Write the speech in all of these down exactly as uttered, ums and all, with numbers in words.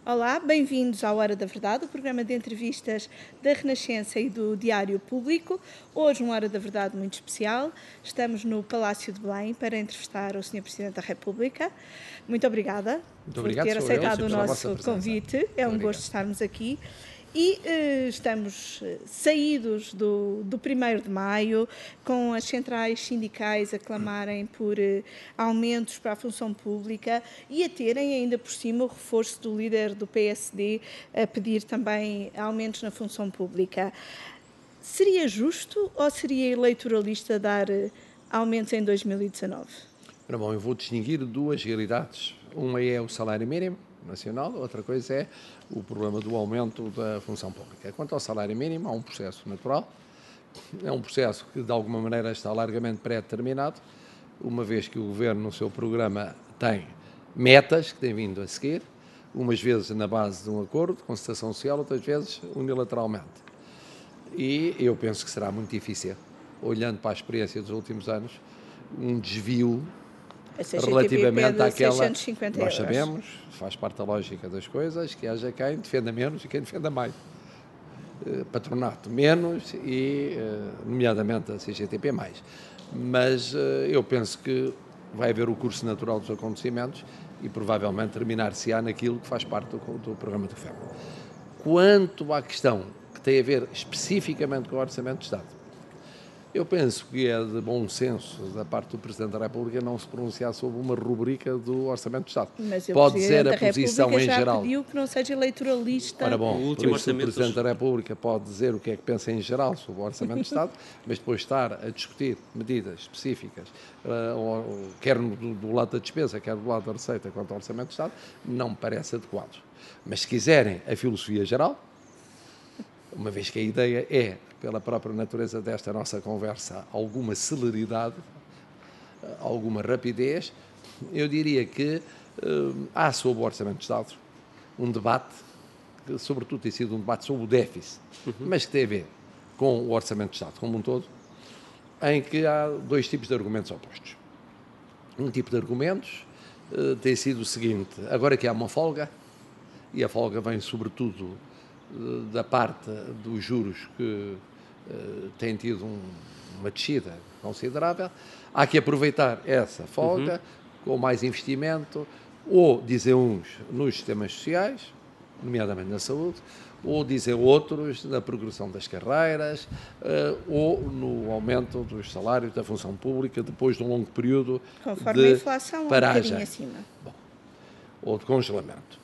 Olá, bem-vindos à Hora da Verdade, o programa de entrevistas da Renascença e do Diário Público. Hoje, uma Hora da Verdade muito especial. Estamos no Palácio de Belém para entrevistar o senhor Presidente da República. Muito obrigada Muito por obrigado, ter sou eu, aceitado o pela vossa nosso presença. convite. É Muito um obrigado. gosto estarmos aqui. E eh, estamos eh, saídos do, do primeiro de maio, com as centrais sindicais a clamarem por eh, aumentos para a função pública e a terem ainda por cima o reforço do líder do P S D a pedir também aumentos na função pública. Seria justo ou seria eleitoralista dar eh, aumentos em dois mil e dezanove? Ora bom, eu vou distinguir duas realidades. Uma é o salário mínimo nacional, outra coisa é o problema do aumento da função pública. Quanto ao salário mínimo, há um processo natural, é um processo que de alguma maneira está largamente pré-determinado, uma vez que o Governo no seu programa tem metas que tem vindo a seguir, umas vezes na base de um acordo de concertação social, outras vezes unilateralmente. E eu penso que será muito difícil, olhando para a experiência dos últimos anos, um desvio relativamente àquela... seiscentos e cinquenta Nós euros. sabemos, faz parte da lógica das coisas, que haja quem defenda menos e quem defenda mais. Patronato menos e, nomeadamente, a C G T P mais. Mas eu penso que vai haver o curso natural dos acontecimentos e provavelmente terminar-se-á naquilo que faz parte do, do programa do Governo. Quanto à questão que tem a ver especificamente com o Orçamento de Estado, eu penso que é de bom senso da parte do Presidente da República não se pronunciar sobre uma rubrica do Orçamento de Estado. Mas pode dizer a a posição em já geral. pediu que não seja eleitoralista. Ora bom, O por último isso o orçamento Presidente dos- da República pode dizer o que é que pensa em geral sobre o Orçamento de Estado, mas depois estar a discutir medidas específicas, uh, ou, quer do, do lado da despesa, quer do lado da receita, quanto ao Orçamento de Estado, não me parece adequado. Mas se quiserem a filosofia geral, uma vez que a ideia é, pela própria natureza desta nossa conversa, alguma celeridade, alguma rapidez, eu diria que uh, há sobre o Orçamento de Estado um debate, que sobretudo tem sido um debate sobre o déficit, uhum. mas que tem a ver com o Orçamento de Estado como um todo, em que há dois tipos de argumentos opostos. Um tipo de argumentos uh, tem sido o seguinte: agora que há uma folga, e a folga vem sobretudo uh, da parte dos juros que uh, têm tido um, uma descida considerável, há que aproveitar essa folga uhum. com mais investimento, ou, dizem uns, nos sistemas sociais, nomeadamente na saúde, ou, dizem outros, na progressão das carreiras, uh, ou no aumento dos salários da função pública, depois de um longo período Conforme de a inflação, paragem. Um acima. Bom, ou de congelamento.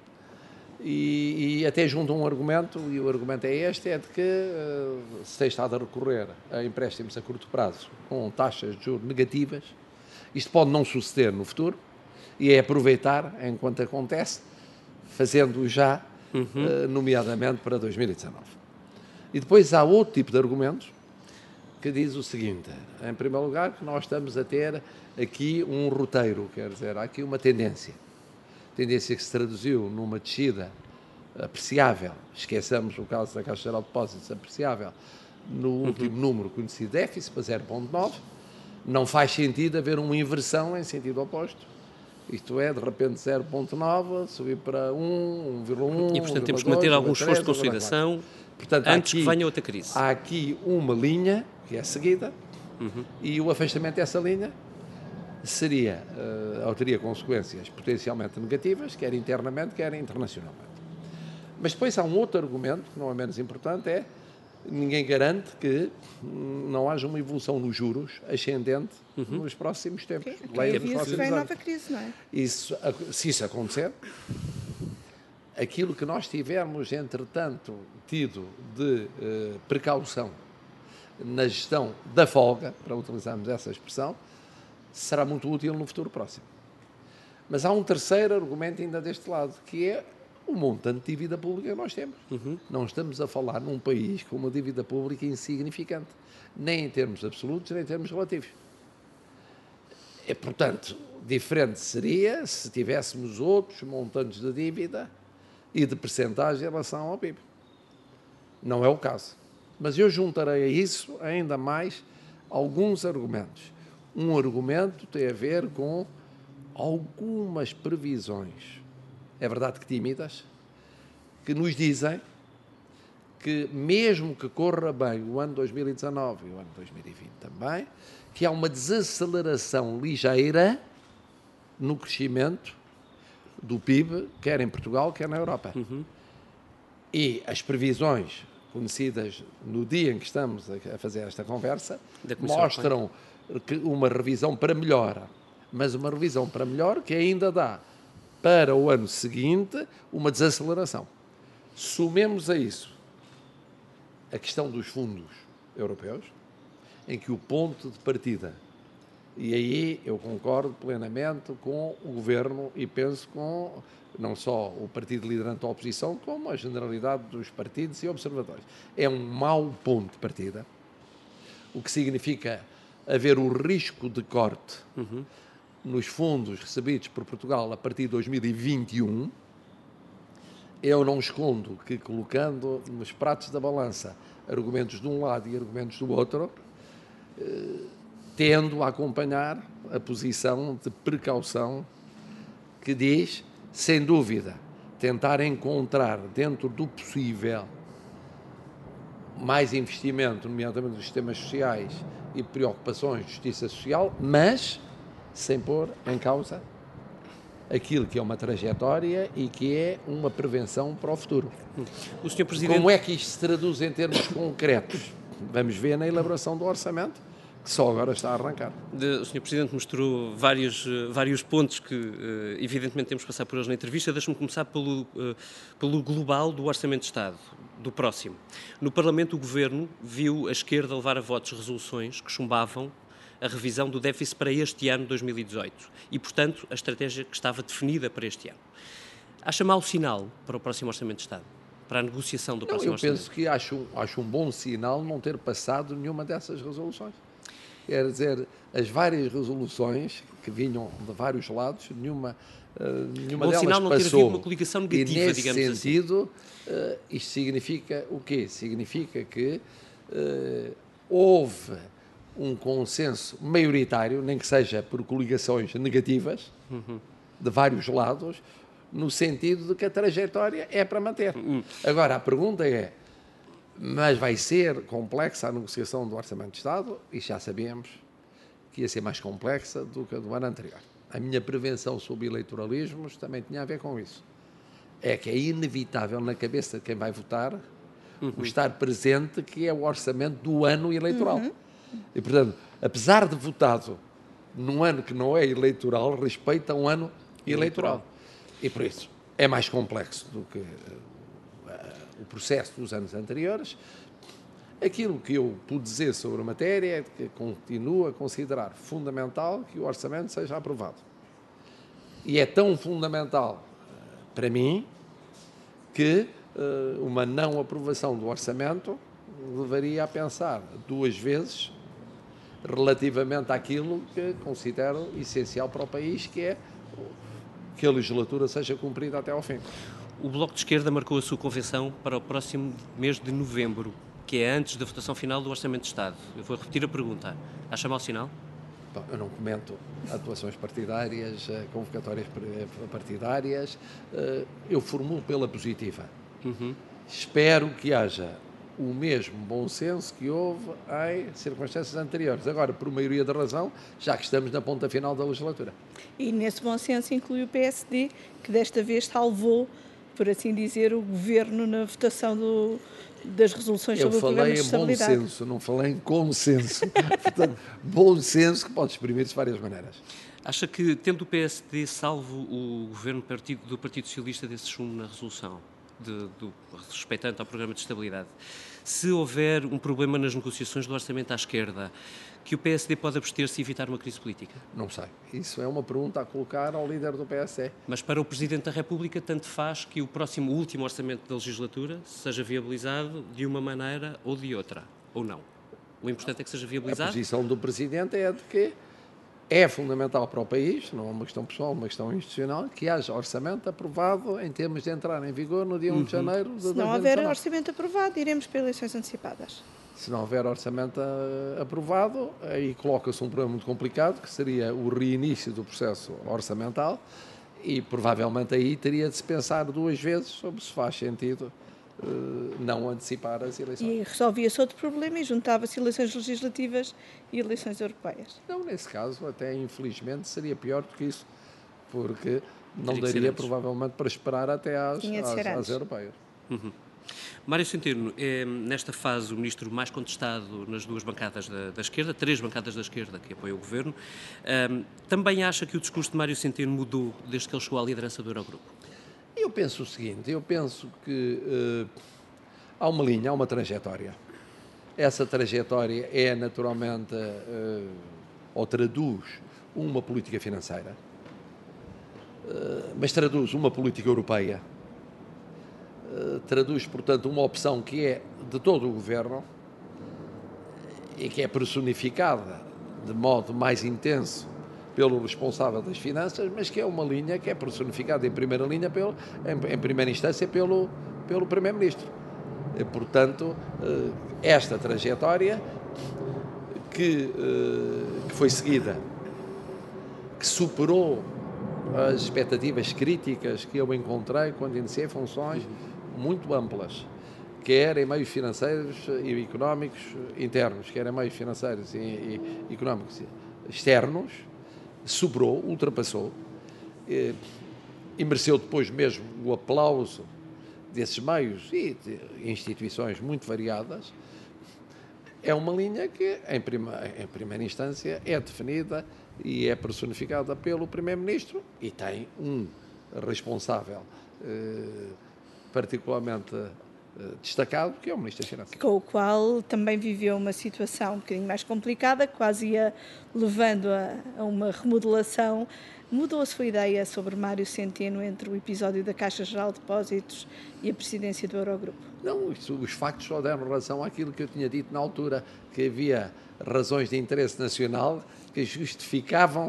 E, e até junto a um argumento, e o argumento é este, é de que uh, se tem estado a recorrer a empréstimos a curto prazo com taxas de juros negativas, isto pode não suceder no futuro, e é aproveitar enquanto acontece, fazendo já, uhum. uh, nomeadamente para dois mil e dezanove. E depois há outro tipo de argumentos que diz o seguinte: em primeiro lugar, que nós estamos a ter aqui um roteiro, quer dizer, há aqui uma tendência, tendência que se traduziu numa descida apreciável, esqueçamos o caso da Caixa Geral de Depósitos, apreciável, no uhum. último número conhecido de déficit, para zero vírgula nove, não faz sentido haver uma inversão em sentido oposto. Isto é, de repente zero vírgula nove, subir para um, um vírgula um... E, portanto, temos que manter algum esforço de consolidação portanto, antes aqui, que venha outra crise. Há aqui uma linha que é seguida uhum. e o afastamento dessa linha seria, uh, ou teria consequências potencialmente negativas, quer internamente, quer internacionalmente. Mas depois há um outro argumento, que não é menos importante, é ninguém garante que não haja uma evolução nos juros ascendente uhum. nos próximos tempos. Okay. Okay. Nos próximos vem nova crise, não é? Isso, se isso acontecer, aquilo que nós tivemos, entretanto, tido de uh, precaução na gestão da folga, para utilizarmos essa expressão, será muito útil no futuro próximo. Mas há um terceiro argumento ainda deste lado, que é o montante de dívida pública que nós temos. Uhum. Não estamos a falar num país com uma dívida pública insignificante, nem em termos absolutos, nem em termos relativos. É, portanto, diferente seria se tivéssemos outros montantes de dívida e de percentagem em relação ao P I B. Não é o caso. Mas eu juntarei a isso ainda mais alguns argumentos. Um argumento tem a ver com algumas previsões é verdade que tímidas, que nos dizem que mesmo que corra bem o ano dois mil e dezanove e o ano dois mil e vinte também, que há uma desaceleração ligeira no crescimento do P I B, quer em Portugal, quer na Europa. Uhum. E as previsões conhecidas no dia em que estamos a fazer esta conversa mostram que uma revisão para melhor, mas uma revisão para melhor que ainda dá para o ano seguinte uma desaceleração. Somemos a isso a questão dos fundos europeus, em que o ponto de partida, e aí eu concordo plenamente com o Governo e penso com não só o partido liderante da oposição, como a generalidade dos partidos e observadores. É um mau ponto de partida, o que significa haver o risco de corte uhum. nos fundos recebidos por Portugal a partir de dois mil e vinte e um. Eu não escondo que, colocando nos pratos da balança argumentos de um lado e argumentos do outro, eh, tendo a acompanhar a posição de precaução que diz, sem dúvida, tentar encontrar dentro do possível mais investimento, nomeadamente nos sistemas sociais e preocupações de justiça social, mas sem pôr em causa aquilo que é uma trajetória e que é uma prevenção para o futuro. O senhor Presidente... Como é que isto se traduz em termos concretos? Vamos ver na elaboração do orçamento, que só agora está a arrancar. O senhor Presidente mostrou vários, vários pontos que, evidentemente, temos que passar por eles na entrevista. Deixe-me começar pelo, pelo global do Orçamento de Estado, do próximo. No Parlamento, o Governo viu a esquerda levar a votos resoluções que chumbavam a revisão do déficit para este ano, dois mil e dezoito, e, portanto, a estratégia que estava definida para este ano. Acha mau sinal para o próximo Orçamento de Estado? Para a negociação do não, próximo eu Orçamento? Eu penso que acho, acho um bom sinal não ter passado nenhuma dessas resoluções. Quer dizer, as várias resoluções que vinham de vários lados, nenhuma, uh, nenhuma bom delas sinal não passou. Ter havido uma coligação negativa, e nesse digamos sentido, assim. uh, isto significa o quê? Significa que uh, houve um consenso maioritário, nem que seja por coligações negativas, uhum. de vários lados, no sentido de que a trajetória é para manter. Uhum. Agora, a pergunta é, mas vai ser complexa a negociação do Orçamento de Estado, e já sabíamos que ia ser mais complexa do que a do ano anterior. A minha prevenção sobre eleitoralismos também tinha a ver com isso. É que é inevitável na cabeça de quem vai votar uhum. o estar presente, que é o orçamento do ano eleitoral. Uhum. E, portanto, apesar de votado num ano que não é eleitoral, respeita um ano eleitoral. eleitoral. E, por isso, é mais complexo do que uh, uh, o processo dos anos anteriores. Aquilo que eu pude dizer sobre a matéria é que continuo a considerar fundamental que o orçamento seja aprovado. E é tão fundamental uh, para mim que uh, uma não aprovação do orçamento levaria a pensar duas vezes relativamente àquilo que considero essencial para o país, que é que a legislatura seja cumprida até ao fim. O Bloco de Esquerda marcou a sua convenção para o próximo mês de novembro, que é antes da votação final do Orçamento de Estado. Eu vou repetir a pergunta. Acha mau sinal? Bom, eu não comento atuações partidárias, convocatórias partidárias. Eu formulo pela positiva. Uhum. Espero que haja o mesmo bom senso que houve em circunstâncias anteriores. Agora, por maioria da razão, já que estamos na ponta final da legislatura. E nesse bom senso inclui o P S D, que desta vez salvou, por assim dizer, o Governo na votação do, das resoluções sobre o Programa de Estabilidade. Eu falei em bom senso, não falei em consenso. Portanto, bom senso que pode exprimir-se de várias maneiras. Acha que, tendo o P S D salvo o Governo partido, do Partido Socialista desse chumbo na resolução, de, do, respeitante ao Programa de Estabilidade, se houver um problema nas negociações do orçamento à esquerda, que o P S D pode abster-se e evitar uma crise política? Não sei. Isso é uma pergunta a colocar ao líder do P S D. Mas para o Presidente da República, tanto faz que o próximo, o último orçamento da legislatura seja viabilizado de uma maneira ou de outra, ou não? O importante é que seja viabilizado? A posição do Presidente é de que é fundamental para o país, não é uma questão pessoal, uma questão institucional, que haja orçamento aprovado em termos de entrar em vigor no dia uhum. um de janeiro de dois mil e dezenove. Se não houver orçamento aprovado, iremos para eleições antecipadas. Se não houver orçamento aprovado, aí coloca-se um problema muito complicado, que seria o reinício do processo orçamental, E provavelmente aí teria de se pensar duas vezes sobre se faz sentido uh, não antecipar as eleições. E resolvia-se outro problema e juntava-se eleições legislativas e eleições europeias. Não, nesse caso, até infelizmente, seria pior do que isso, porque não Teria que ser daria antes. provavelmente para esperar até às, Tinha de ser às, às antes. europeias. Uhum. Mário Centeno é, nesta fase, o ministro mais contestado nas duas bancadas da, da esquerda, três bancadas da esquerda que apoiam o governo. Um, também acha que o discurso de Mário Centeno mudou desde que ele chegou à liderança do Eurogrupo? Eu penso o seguinte, eu penso que uh, há uma linha, há uma trajetória. Essa trajetória é naturalmente, uh, ou traduz uma política financeira, uh, mas traduz uma política europeia, uh, traduz, portanto, uma opção que é de todo o governo e que é personificada de modo mais intenso pelo responsável das finanças, mas que é uma linha que é personificada em primeira linha, pelo, em, em primeira instância, pelo, pelo Primeiro-Ministro. E, portanto, esta trajetória que, que foi seguida, que superou as expectativas críticas que eu encontrei quando iniciei funções muito amplas, quer em meios financeiros e económicos internos, quer em meios financeiros e, e económicos externos, superou, ultrapassou, e, e mereceu depois mesmo o aplauso desses meios e de instituições muito variadas. É uma linha que, em, prima, em primeira instância, é definida e é personificada pelo Primeiro-Ministro e tem um responsável eh, particularmente eh, destacado, que é o Ministro das Finanças. Com o qual também viveu uma situação um bocadinho mais complicada, quase ia levando a, a uma remodelação. Mudou a sua ideia sobre Mário Centeno entre o episódio da Caixa Geral de Depósitos e a presidência do Eurogrupo? Não, isso, os factos só deram relação àquilo que eu tinha dito na altura, que havia razões de interesse nacional que justificavam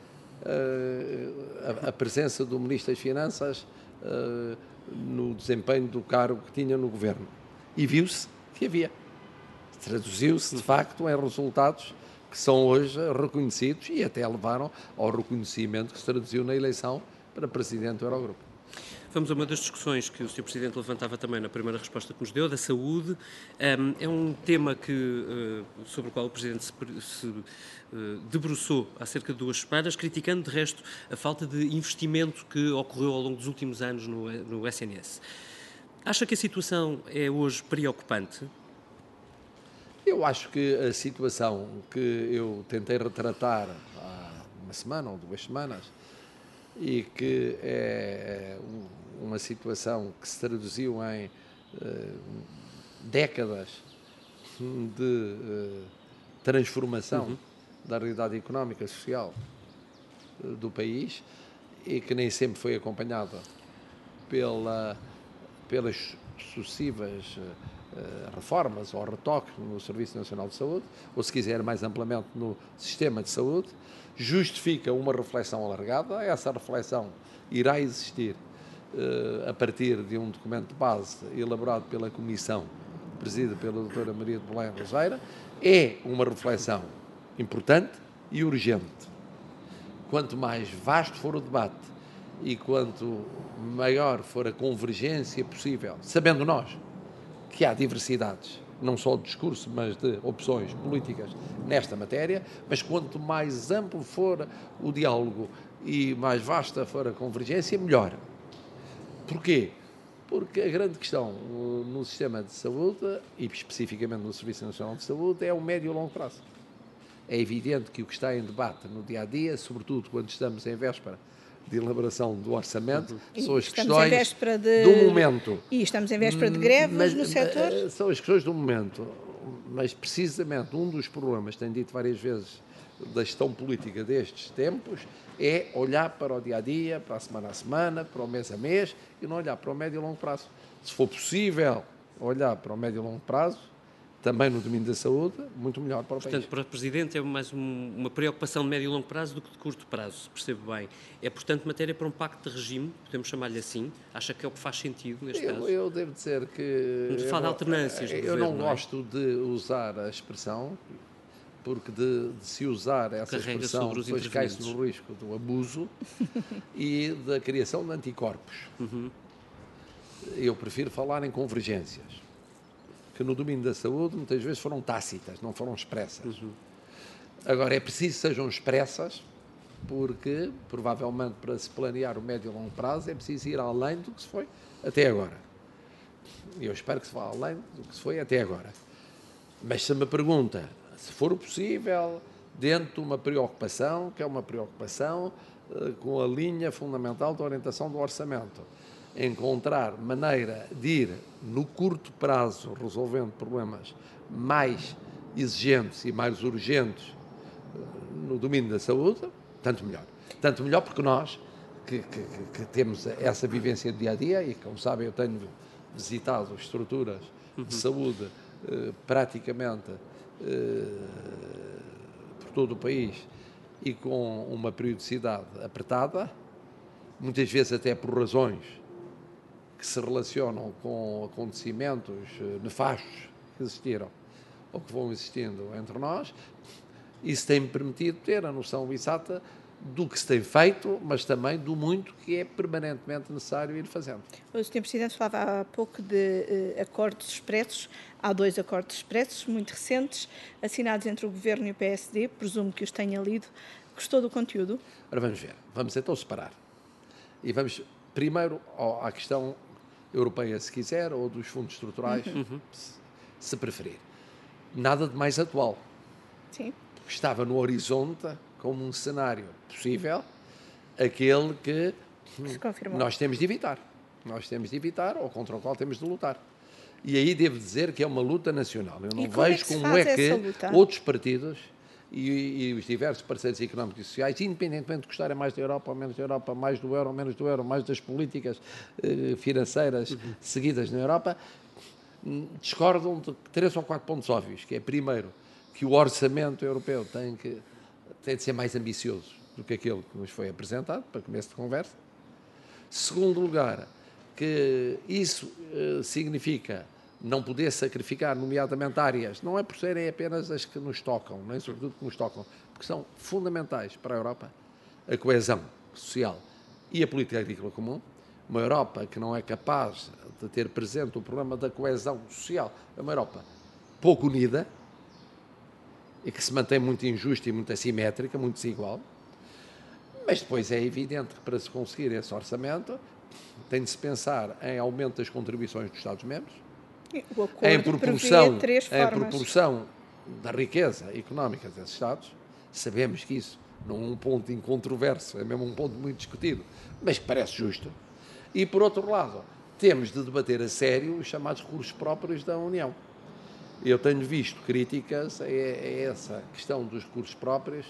uh, a, a presença do Ministro das Finanças uh, no desempenho do cargo que tinha no governo. E viu-se que havia. Traduziu-se, de facto, em resultados que são hoje reconhecidos e até levaram ao reconhecimento que se traduziu na eleição para presidente do Eurogrupo. Vamos a uma das discussões que o senhor Presidente levantava também na primeira resposta que nos deu, da saúde. É um tema que, sobre o qual o Presidente se, se debruçou há cerca de duas semanas, criticando, de resto, a falta de investimento que ocorreu ao longo dos últimos anos no, no S N S. Acha que a situação é hoje preocupante? Eu acho que a situação que eu tentei retratar há uma semana ou duas semanas e que é uma situação que se traduziu em uh, décadas de uh, transformação uhum. da realidade económica e social uh, do país e que nem sempre foi acompanhada pela, pelas sucessivas uh, reformas ou retoques no Serviço Nacional de Saúde, ou se quiser mais amplamente no sistema de saúde, justifica uma reflexão alargada. Essa reflexão irá existir uh, a partir de um documento de base elaborado pela Comissão, presidida pela doutora Maria de Belém Roseira. É uma reflexão importante e urgente. Quanto mais vasto for o debate e quanto maior for a convergência possível, sabendo nós que há diversidades, não só de discurso, mas de opções políticas nesta matéria, mas quanto mais amplo for o diálogo e mais vasta for a convergência, melhor. Porquê? Porque a grande questão no sistema de saúde, e especificamente no Serviço Nacional de Saúde, é o médio e longo prazo. É evidente que o que está em debate no dia-a-dia, sobretudo quando estamos em véspera de elaboração do orçamento, e são as estamos questões em véspera de... do momento. E estamos em véspera de greves mas, no setor? São as questões do momento, mas precisamente um dos problemas, tenho dito várias vezes, da gestão política destes tempos, é olhar para o dia-a-dia, para a semana a semana, para o mês a mês, e não olhar para o médio e longo prazo. Se for possível olhar para o médio e longo prazo, também no domínio da saúde, muito melhor para o Portanto, país. para o Presidente é mais um, uma preocupação de médio e longo prazo do que de curto prazo, se percebo bem. É, portanto, matéria para um pacto de regime, podemos chamar-lhe assim? Acha que é o que faz sentido neste eu, caso? Eu devo dizer que... Vamos falar de alternâncias. Eu governo, não não é? gosto de usar a expressão, porque de, de se usar essa Carrega expressão, sobre os depois cai-se intervenientes. no risco do abuso e da criação de anticorpos. Uhum. Eu prefiro falar em convergências, que no domínio da saúde muitas vezes foram tácitas, não foram expressas. Uhum. Agora, é preciso que sejam expressas, porque, provavelmente, para se planear o médio e longo prazo, é preciso ir além do que se foi até agora. E eu espero que se vá além do que se foi até agora. Mas se me pergunta, se for possível, dentro de uma preocupação, que é uma preocupação uh, com a linha fundamental da orientação do orçamento, encontrar maneira de ir, no curto prazo, resolvendo problemas mais exigentes e mais urgentes uh, no domínio da saúde, tanto melhor. Tanto melhor porque nós, que, que, que temos essa vivência de dia-a-dia, e como sabem eu tenho visitado estruturas de saúde uh, praticamente uh, por todo o país e com uma periodicidade apertada, muitas vezes até por razões que se relacionam com acontecimentos uh, nefastos que existiram ou que vão existindo entre nós. Isso tem-me permitido ter a noção exata do que se tem feito, mas também do muito que é permanentemente necessário ir fazendo. O senhor Presidente falava há pouco de uh, acordos expressos. Há dois acordos expressos muito recentes, assinados entre o Governo e o P S D, presumo que os tenha lido. Gostou do conteúdo? Ora, vamos ver. Vamos então separar. E vamos primeiro à questão europeia, se quiser, ou dos fundos estruturais, uhum. se, se preferir. Nada de mais atual. Sim. Estava no horizonte como um cenário possível, aquele que nós temos de evitar. Nós temos de evitar, ou contra o qual temos de lutar. E aí devo dizer que é uma luta nacional. Eu não como vejo é que como é que luta? outros partidos e, e os diversos parceiros económicos e sociais, independentemente de gostarem mais da Europa ou menos da Europa, mais do euro ou menos do euro, mais das políticas eh, financeiras uhum. seguidas na Europa, discordam de três ou quatro pontos óbvios, que é, primeiro, que o orçamento europeu tem, que, tem de ser mais ambicioso do que aquele que nos foi apresentado, para começo de conversa. Segundo lugar, que isso eh, significa não poder sacrificar, nomeadamente áreas, não é por serem apenas as que nos tocam, nem sobretudo que nos tocam, porque são fundamentais para a Europa, a coesão social e a política agrícola comum. Uma Europa que não é capaz de ter presente o problema da coesão social, é uma Europa pouco unida, e que se mantém muito injusta e muito assimétrica, muito desigual. Mas depois é evidente que para se conseguir esse orçamento tem de se pensar em aumento das contribuições dos Estados-membros, em proporção, em proporção da riqueza económica desses Estados. Sabemos que isso não é um ponto incontroverso, é mesmo um ponto muito discutido, mas que parece justo. E, por outro lado, temos de debater a sério os chamados recursos próprios da União. Eu tenho visto críticas a, a essa questão dos recursos próprios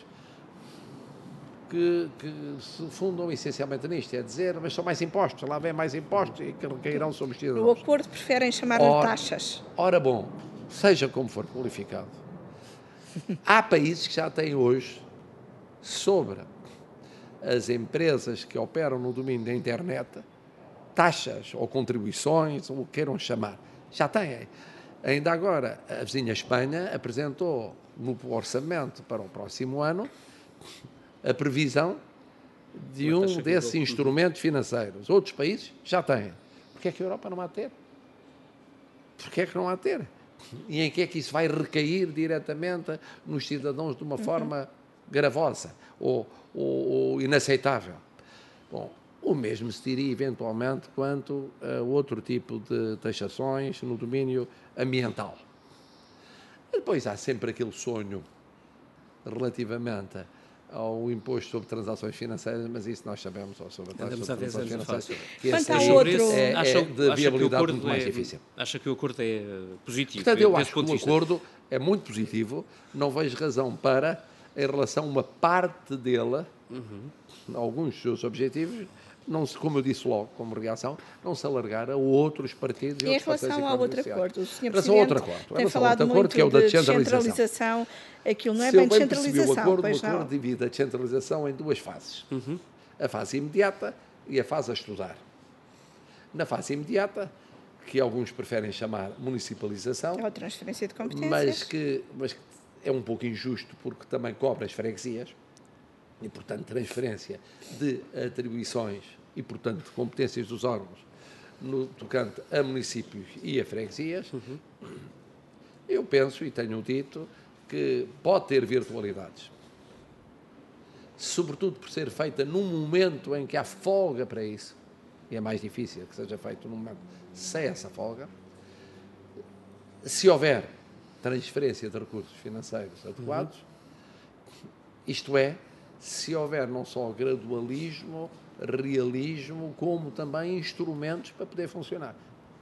que, que se fundam essencialmente nisto, é dizer, mas são mais impostos, lá vem mais impostos e que cairão sobre os cidadãos. No acordo preferem chamar-lhe taxas. Ora bom, seja como for qualificado, há países que já têm hoje, sobre as empresas que operam no domínio da internet, taxas ou contribuições, ou o que queiram chamar, já têm. Ainda agora, a vizinha Espanha apresentou no orçamento para o próximo ano a previsão de um desses instrumentos financeiros. Outros países já têm. Porquê é que a Europa não há de ter? Porquê é que não há de ter? E em que é que isso vai recair diretamente nos cidadãos de uma uhum. forma gravosa ou, ou, ou inaceitável? Bom, o mesmo se diria eventualmente quanto a outro tipo de taxações no domínio ambiental. Depois há sempre aquele sonho relativamente ao imposto sobre transações financeiras, mas isso nós sabemos, ou sobre a taxa sobre transações financeiras, que esse é, outro... é, é acha, de viabilidade muito mais é, difícil. Acha que o acordo é positivo? Portanto, eu acho que o acordo é muito positivo, não vejo razão para, em relação a uma parte dele, uhum. alguns dos seus objetivos, não se, como eu disse logo, como reação, não se alargar a outros partidos e, e outros em relação ao outro sociais. acordo, o senhor Presidente outro acordo, tem falado muito acordo, que é o da descentralização. Aquilo não é se bem eu bem descentralização, o acordo, pois o acordo divide a descentralização em duas fases. Uhum. A fase imediata e a fase a estudar. Na fase imediata, que alguns preferem chamar municipalização, é a transferência de competências, mas que, mas que é um pouco injusto porque também cobra as freguesias e, portanto, transferência de atribuições e, portanto, de competências dos órgãos no tocante a municípios e a freguesias. Uhum. Eu penso, e tenho dito, que pode ter virtualidades, sobretudo por ser feita num momento em que há folga para isso, e é mais difícil que seja feito num momento sem essa folga. Se houver transferência de recursos financeiros adequados, uhum. isto é, se houver não só gradualismo, realismo, como também instrumentos para poder funcionar.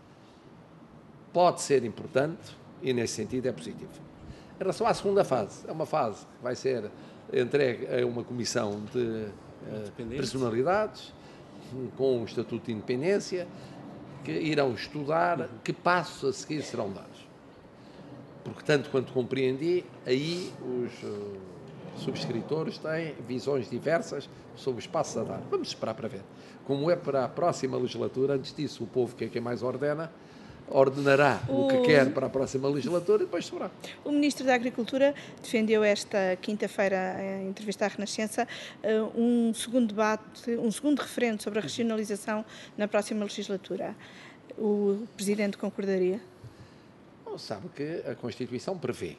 Pode ser importante e, nesse sentido, é positivo. Em relação à segunda fase, é uma fase que vai ser entregue a uma comissão de uh, personalidades, com um estatuto de independência, que irão estudar uhum. que passos a seguir serão dados. Porque, tanto quanto compreendi, aí os uh, subscritores têm visões diversas sobre os passos a dar. Vamos esperar para ver. Como é para a próxima legislatura, antes disso, o povo, que é quem mais ordena, ordenará o, o que quer para a próxima legislatura e depois saberá. O Ministro da Agricultura defendeu esta quinta-feira, em entrevista à Renascença, um segundo debate, um segundo referendo sobre a regionalização na próxima legislatura. O Presidente concordaria? Bom, sabe que a Constituição prevê.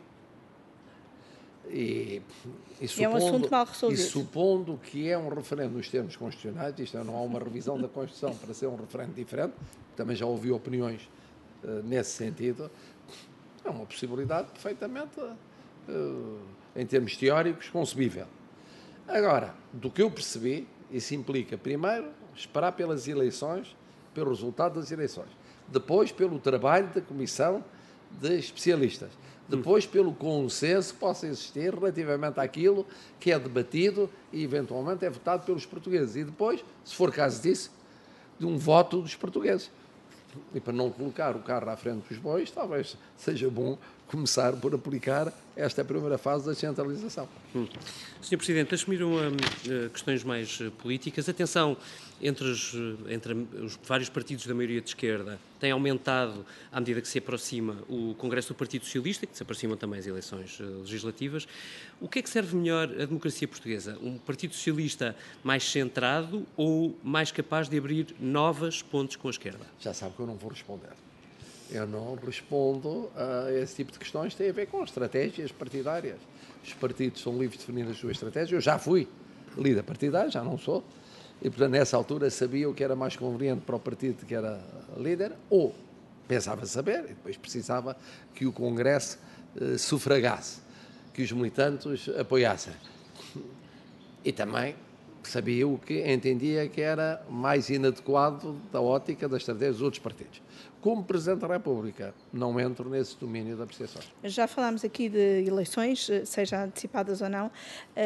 E, e supondo, é um assunto mal resolvido. E supondo que é um referendo nos termos constitucionais, isto não há uma revisão da Constituição para ser um referendo diferente, também já ouvi opiniões Uh, nesse sentido, é uma possibilidade perfeitamente, uh, em termos teóricos, concebível. Agora, do que eu percebi, isso implica, primeiro, esperar pelas eleições, pelo resultado das eleições, depois pelo trabalho da Comissão de Especialistas, depois pelo consenso que possa existir relativamente àquilo que é debatido e, eventualmente, é votado pelos portugueses, e depois, se for caso disso, de um voto dos portugueses. E para não colocar o carro à frente dos bois, talvez seja bom começar por aplicar esta primeira fase da centralização. Hum. senhor Presidente, assumiram uh, questões mais uh, políticas. A tensão entre os, uh, entre os vários partidos da maioria de esquerda tem aumentado à medida que se aproxima o Congresso do Partido Socialista, que se aproximam também as eleições uh, legislativas. O que é que serve melhor a democracia portuguesa? Um Partido Socialista mais centrado ou mais capaz de abrir novas pontes com a esquerda? Já sabe que eu não vou responder. Eu não respondo a esse tipo de questões, tem a ver com estratégias partidárias. Os partidos são livres de definir as suas estratégias. Eu já fui líder partidário, já não sou. E, portanto, nessa altura sabia o que era mais conveniente para o partido que era líder, ou pensava saber, e depois precisava que o Congresso eh, sufragasse, que os militantes apoiassem. E também sabia o que entendia que era mais inadequado da ótica das estratégias dos outros partidos. Como Presidente da República, não entro nesse domínio de apreciações. Já falámos aqui de eleições, seja antecipadas ou não.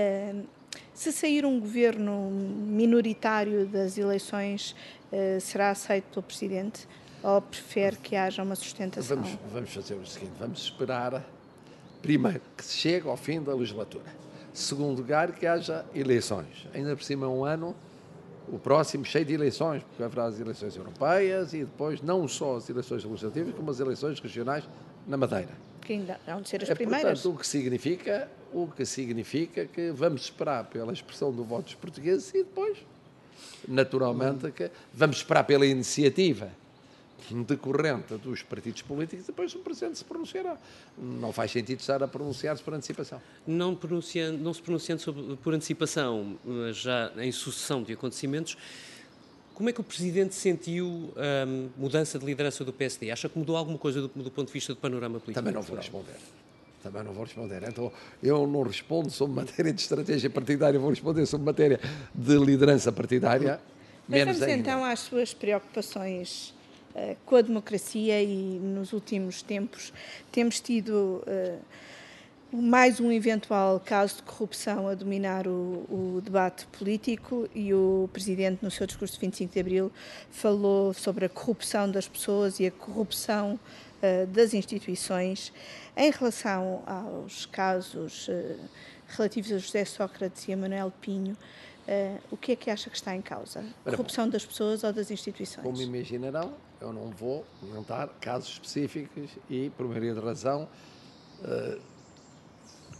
Se sair um governo minoritário das eleições, será aceito pelo Presidente? Ou prefere que haja uma sustentação? Vamos, vamos fazer o seguinte, vamos esperar, primeiro, que se chegue ao fim da legislatura. Segundo lugar, que haja eleições. Ainda por cima, um ano, o próximo cheio de eleições, porque haverá as eleições europeias e depois não só as eleições legislativas, como as eleições regionais na Madeira. Que ainda vão ser as é, primeiras. Portanto, o que significa, o que significa que vamos esperar pela expressão do voto dos portugueses e depois, naturalmente, que vamos esperar pela iniciativa decorrente dos partidos políticos, depois o Presidente se pronunciará. Não faz sentido estar a pronunciar-se por antecipação. Não, pronunciando, não se pronunciando sobre, por antecipação, mas já em sucessão de acontecimentos, como é que o Presidente sentiu a um, mudança de liderança do P S D? Acha que mudou alguma coisa do, do ponto de vista do panorama político? Também não vou responder. Também não vou responder. Então, eu não respondo sobre matéria de estratégia partidária, vou responder sobre matéria de liderança partidária, Mas menos vamos ainda. então às suas preocupações uh, com a democracia e nos últimos tempos temos tido uh, mais um eventual caso de corrupção a dominar o, o debate político e o Presidente, no seu discurso de vinte e cinco de abril, falou sobre a corrupção das pessoas e a corrupção uh, das instituições. Em relação aos casos uh, relativos a José Sócrates e a Manuel Pinho, uh, o que é que acha que está em causa? A corrupção das pessoas ou das instituições? Como imaginarão, eu não vou comentar casos específicos e, por maioria de razão, uh,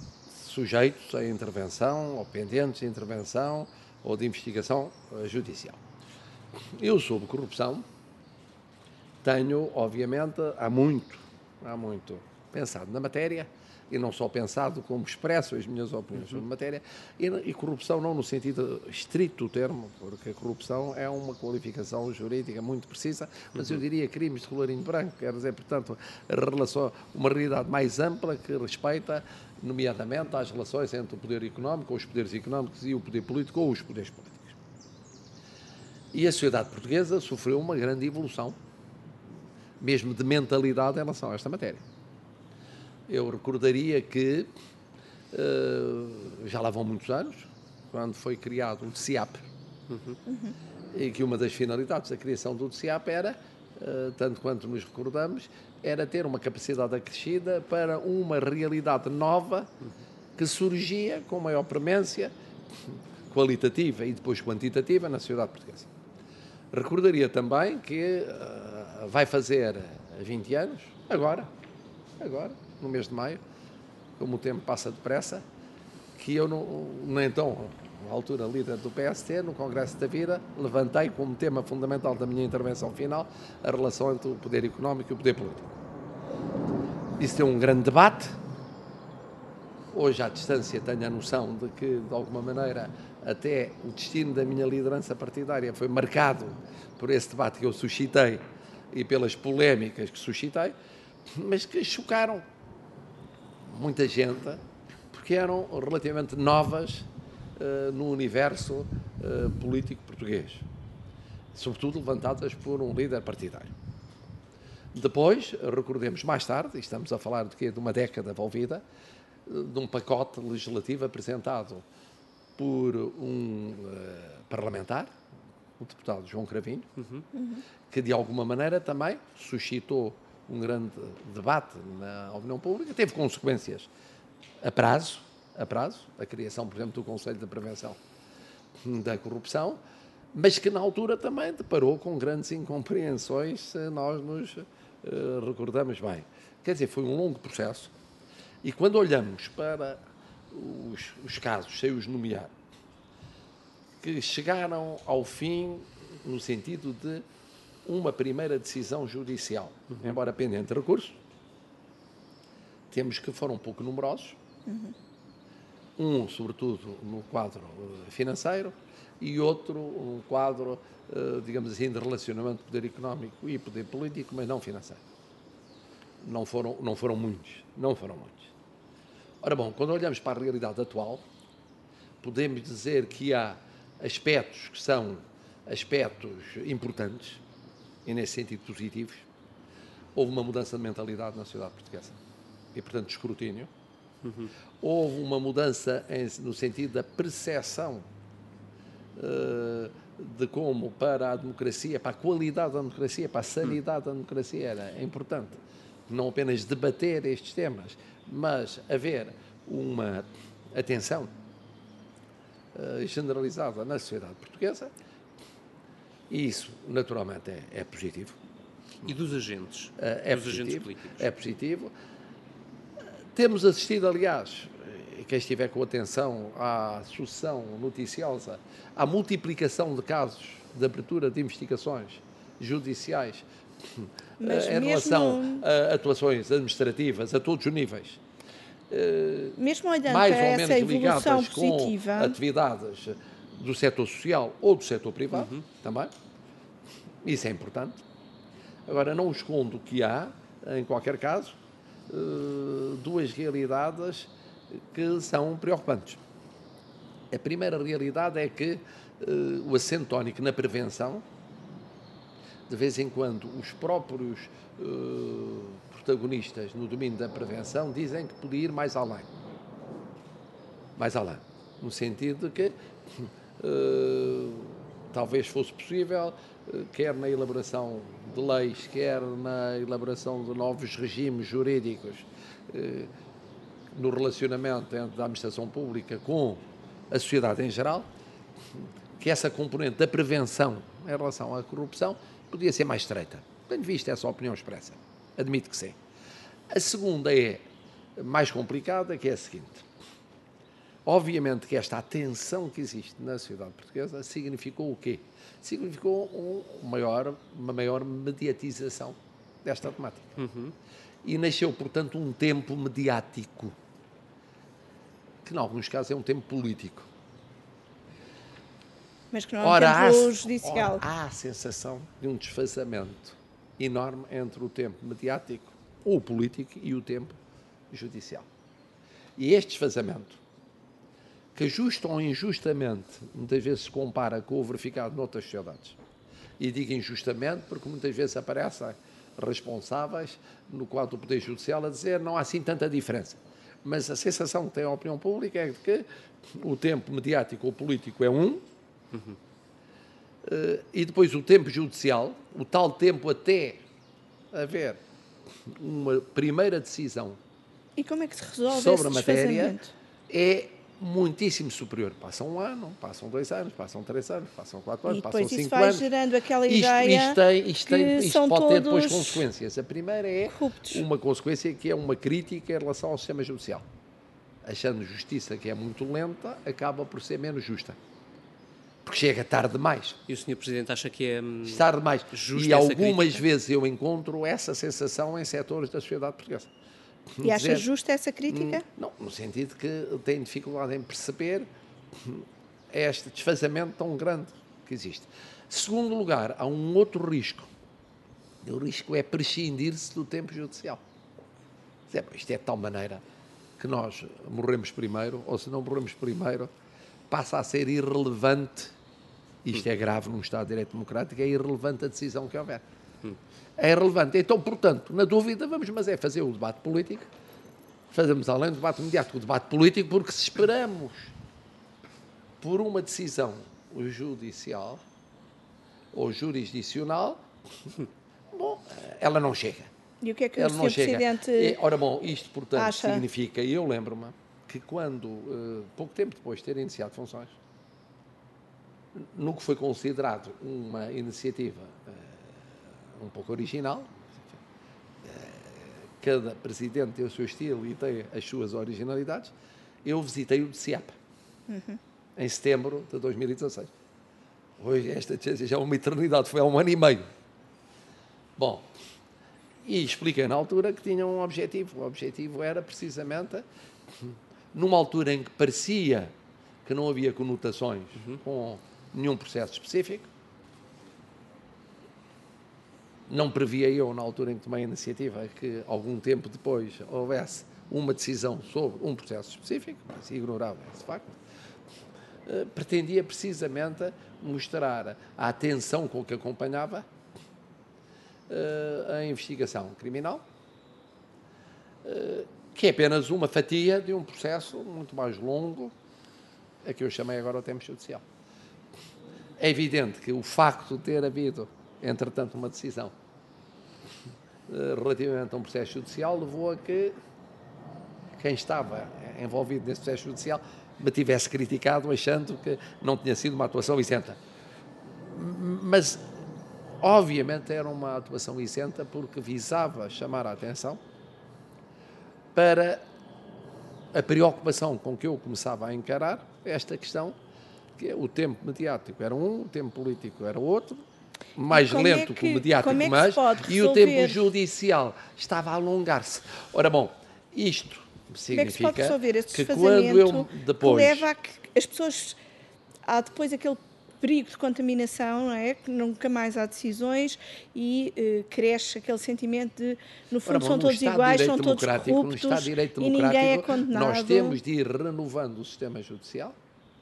sujeitos a intervenção, ou pendentes de intervenção ou de investigação judicial. Eu, sobre corrupção, tenho, obviamente, há muito, há muito pensado na matéria, e não só pensado, como expresso as minhas opiniões sobre a matéria, e, e corrupção não no sentido estrito do termo, porque a corrupção é uma qualificação jurídica muito precisa, mas eu diria crimes de colorinho branco, quer dizer, portanto, a relação, uma realidade mais ampla que respeita, nomeadamente, às relações entre o poder económico, ou os poderes económicos, e o poder político, ou os poderes políticos. E a sociedade portuguesa sofreu uma grande evolução, mesmo de mentalidade em relação a esta matéria. Eu recordaria que uh, já lá vão muitos anos, quando foi criado o D C I A P, uhum. Uhum. E que uma das finalidades da criação do D C I A P era, uh, tanto quanto nos recordamos, era ter uma capacidade acrescida para uma realidade nova que surgia com maior premência qualitativa e depois quantitativa na sociedade portuguesa. Recordaria também que uh, vai fazer vinte anos, agora, agora, no mês de maio, como o tempo passa depressa, que eu, no, no então, na altura líder do P S T, no Congresso da Vida, levantei como tema fundamental da minha intervenção final a relação entre o poder económico e o poder político. Isso tem um grande debate. Hoje, à distância, tenho a noção de que, de alguma maneira, até o destino da minha liderança partidária foi marcado por esse debate que eu suscitei e pelas polémicas que suscitei, mas que chocaram muita gente, porque eram relativamente novas uh, no universo uh, político português, sobretudo levantadas por um líder partidário. Depois, recordemos mais tarde, e estamos a falar de, quê? De uma década envolvida, de um pacote legislativo apresentado por um uh, parlamentar, o deputado João Cravinho, uhum. que de alguma maneira também suscitou um grande debate na opinião pública, teve consequências a prazo, a prazo, a criação, por exemplo, do Conselho de Prevenção da Corrupção, mas que na altura também deparou com grandes incompreensões, se nós nos uh, recordamos bem. Quer dizer, foi um longo processo, e quando olhamos para os, os casos, sem os nomear, que chegaram ao fim no sentido de uma primeira decisão judicial, uhum. embora pendente de recurso, temos que foram um pouco numerosos, uhum. um, sobretudo, no quadro uh, financeiro, e outro, um quadro, uh, digamos assim, de relacionamento de poder económico e poder político, mas não financeiro. Não foram, não foram muitos, não foram muitos. Ora bom, quando olhamos para a realidade atual, podemos dizer que há aspectos que são aspectos importantes, e nesse sentido positivos. Houve uma mudança de mentalidade na sociedade portuguesa e, portanto, de escrutínio. Uhum. Houve uma mudança em, no sentido da percepção uh, de como para a democracia, para a qualidade da democracia, para a sanidade da democracia era importante não apenas debater estes temas, mas haver uma atenção uh, generalizada na sociedade portuguesa. E isso, naturalmente, é, é positivo. E dos agentes? Uh, é dos positivo, agentes políticos? É positivo. Temos assistido, aliás, e quem estiver com atenção à sucessão noticiosa, à multiplicação de casos de abertura de investigações judiciais Mas em mesmo... relação a atuações administrativas a todos os níveis, mesmo olhando mais para ou essa menos ligadas positiva, com atividades do setor social ou do setor privado, uhum. também. Isso é importante. Agora, não escondo que há, em qualquer caso, duas realidades que são preocupantes. A primeira realidade é que o acento tónico na prevenção, de vez em quando, os próprios protagonistas no domínio da prevenção dizem que podia ir mais além. Mais além. No sentido de que Uh, talvez fosse possível, uh, quer na elaboração de leis, quer na elaboração de novos regimes jurídicos, uh, no relacionamento entre a administração pública com a sociedade em geral, que essa componente da prevenção em relação à corrupção podia ser mais estreita. Tenho visto essa opinião expressa. Admito que sim. A segunda é mais complicada, que é a seguinte. Obviamente que esta atenção que existe na sociedade portuguesa significou o quê? Significou um maior, uma maior mediatização desta temática. Uhum. E nasceu, portanto, um tempo mediático, que, em alguns casos, é um tempo político. Mas que não é um ora, tempo há, judicial. Ora, há a sensação de um desfazamento enorme entre o tempo mediático ou político e o tempo judicial. E este desfazamento, que justo ou injustamente muitas vezes se compara com o verificado noutras sociedades, e digo injustamente porque muitas vezes aparecem responsáveis no quadro do Poder Judicial a dizer não há assim tanta diferença. Mas a sensação que tem a opinião pública é de que o tempo mediático ou político é um, uhum. uh, e depois o tempo judicial, o tal tempo até haver uma primeira decisão e como é que se resolve sobre a matéria, é muitíssimo superior. Passam um ano, passam dois anos, passam três anos, passam quatro anos, passam cinco anos. E depois isso vai gerando aquela isto, ideia isto, tem, isto, que tem, isto são pode todos ter depois consequências. A primeira é corruptos. Uma consequência que é uma crítica em relação ao sistema judicial. Achando justiça que é muito lenta, acaba por ser menos justa. Porque chega tarde demais. E o senhor Presidente acha que é hum, tarde demais. justa E algumas crítica? vezes eu encontro essa sensação em setores da sociedade portuguesa. E acha dizer, justa essa crítica? Não, no sentido que tem dificuldade em perceber este desfazamento tão grande que existe. Segundo lugar, há um outro risco. O risco é prescindir-se do tempo judicial. Isto é de tal maneira que nós morremos primeiro, ou se não morremos primeiro, passa a ser irrelevante, isto é grave num Estado de Direito Democrático, é irrelevante a decisão que houver. É irrelevante. Então, portanto, na dúvida, vamos, mas é fazer o debate político, fazemos além do debate mediático, o debate político, porque se esperamos por uma decisão judicial ou jurisdicional, bom, ela não chega. E o que é que ela o senhor Presidente e, ora, bom, isto, portanto, acha? Significa, e eu lembro-me, que quando, uh, pouco tempo depois de ter iniciado funções, no que foi considerado uma iniciativa uh, um pouco original, uh, cada presidente tem o seu estilo e tem as suas originalidades, eu visitei o D C I A P, uhum. em setembro de dois mil e dezasseis. Hoje, esta já é uma eternidade, foi há um ano e meio. Bom, e expliquei na altura que tinha um objetivo. O objetivo era precisamente, numa altura em que parecia que não havia conotações uhum. com nenhum processo específico, não previa eu, na altura em que tomei a iniciativa, que algum tempo depois houvesse uma decisão sobre um processo específico, mas ignorava esse facto, uh, pretendia precisamente mostrar a atenção com que acompanhava uh, a investigação criminal, uh, que é apenas uma fatia de um processo muito mais longo, a que eu chamei agora o tempo judicial. É evidente que o facto de ter havido, entretanto, uma decisão relativamente a um processo judicial levou a que quem estava envolvido nesse processo judicial me tivesse criticado achando que não tinha sido uma atuação isenta. Mas, obviamente, era uma atuação isenta porque visava chamar a atenção para a preocupação com que eu começava a encarar esta questão, que o tempo mediático era um, o tempo político era outro, mais lento é que, que o mediático, é que mas, e o tempo judicial estava a alongar-se. Ora, bom, isto significa como é que, se pode resolver esse que quando eu depois... que leva a que as pessoas... Há depois aquele perigo de contaminação, não é? Que nunca mais há decisões e uh, cresce aquele sentimento de, no fundo, Ora, bom, são no todos iguais, são todos corruptos no de e ninguém é condenado. Nós temos de ir renovando o sistema judicial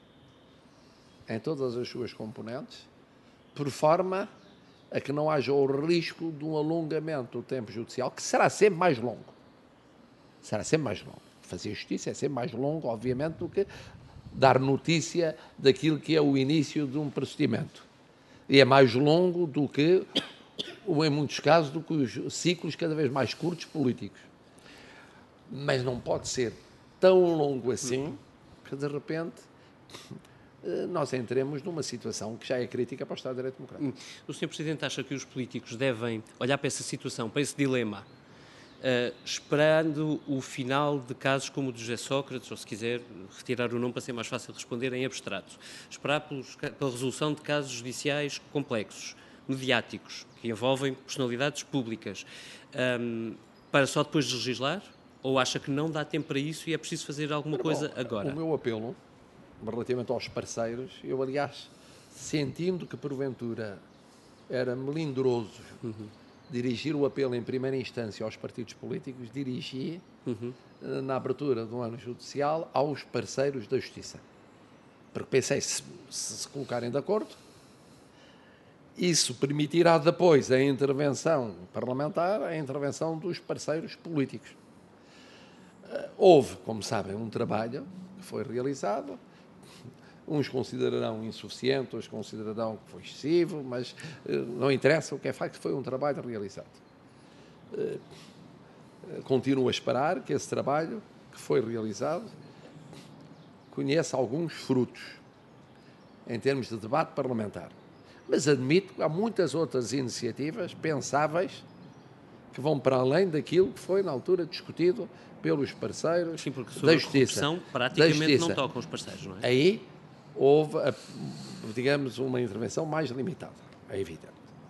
em todas as suas componentes, por forma a que não haja o risco de um alongamento do tempo judicial, que será sempre mais longo. Será sempre mais longo. Fazer justiça é sempre mais longo, obviamente, do que dar notícia daquilo que é o início de um procedimento. E é mais longo do que, ou em muitos casos, do que os ciclos cada vez mais curtos políticos. Mas não pode ser tão longo assim que, de repente, nós entremos numa situação que já é crítica para o Estado de Direito Democrático. O senhor Presidente acha que os políticos devem olhar para essa situação, para esse dilema, uh, esperando o final de casos como o de José Sócrates, ou se quiser retirar o nome para ser mais fácil de responder em abstrato, esperar pelos, pela resolução de casos judiciais complexos, mediáticos, que envolvem personalidades públicas, um, para só depois de legislar? Ou acha que não dá tempo para isso e é preciso fazer alguma Bom, coisa agora? O meu apelo, relativamente aos parceiros, eu, aliás, sentindo que porventura era melindroso uhum. dirigir o apelo em primeira instância aos partidos políticos, dirigi uhum. na abertura do ano judicial aos parceiros da Justiça. Porque pensei, se se, se colocarem de acordo, isso permitirá depois a intervenção parlamentar, a intervenção dos parceiros políticos. Houve, como sabem, um trabalho que foi realizado. Uns considerarão insuficiente, outros considerarão que foi excessivo, mas não interessa, o que é facto foi um trabalho realizado. Continuo a esperar que esse trabalho que foi realizado conheça alguns frutos em termos de debate parlamentar. Mas admito que há muitas outras iniciativas pensáveis que vão para além daquilo que foi na altura discutido pelos parceiros. Sim, porque da Justiça. A corrupção praticamente não tocam os parceiros, não é? Aí houve, digamos, uma intervenção mais limitada, é evidente.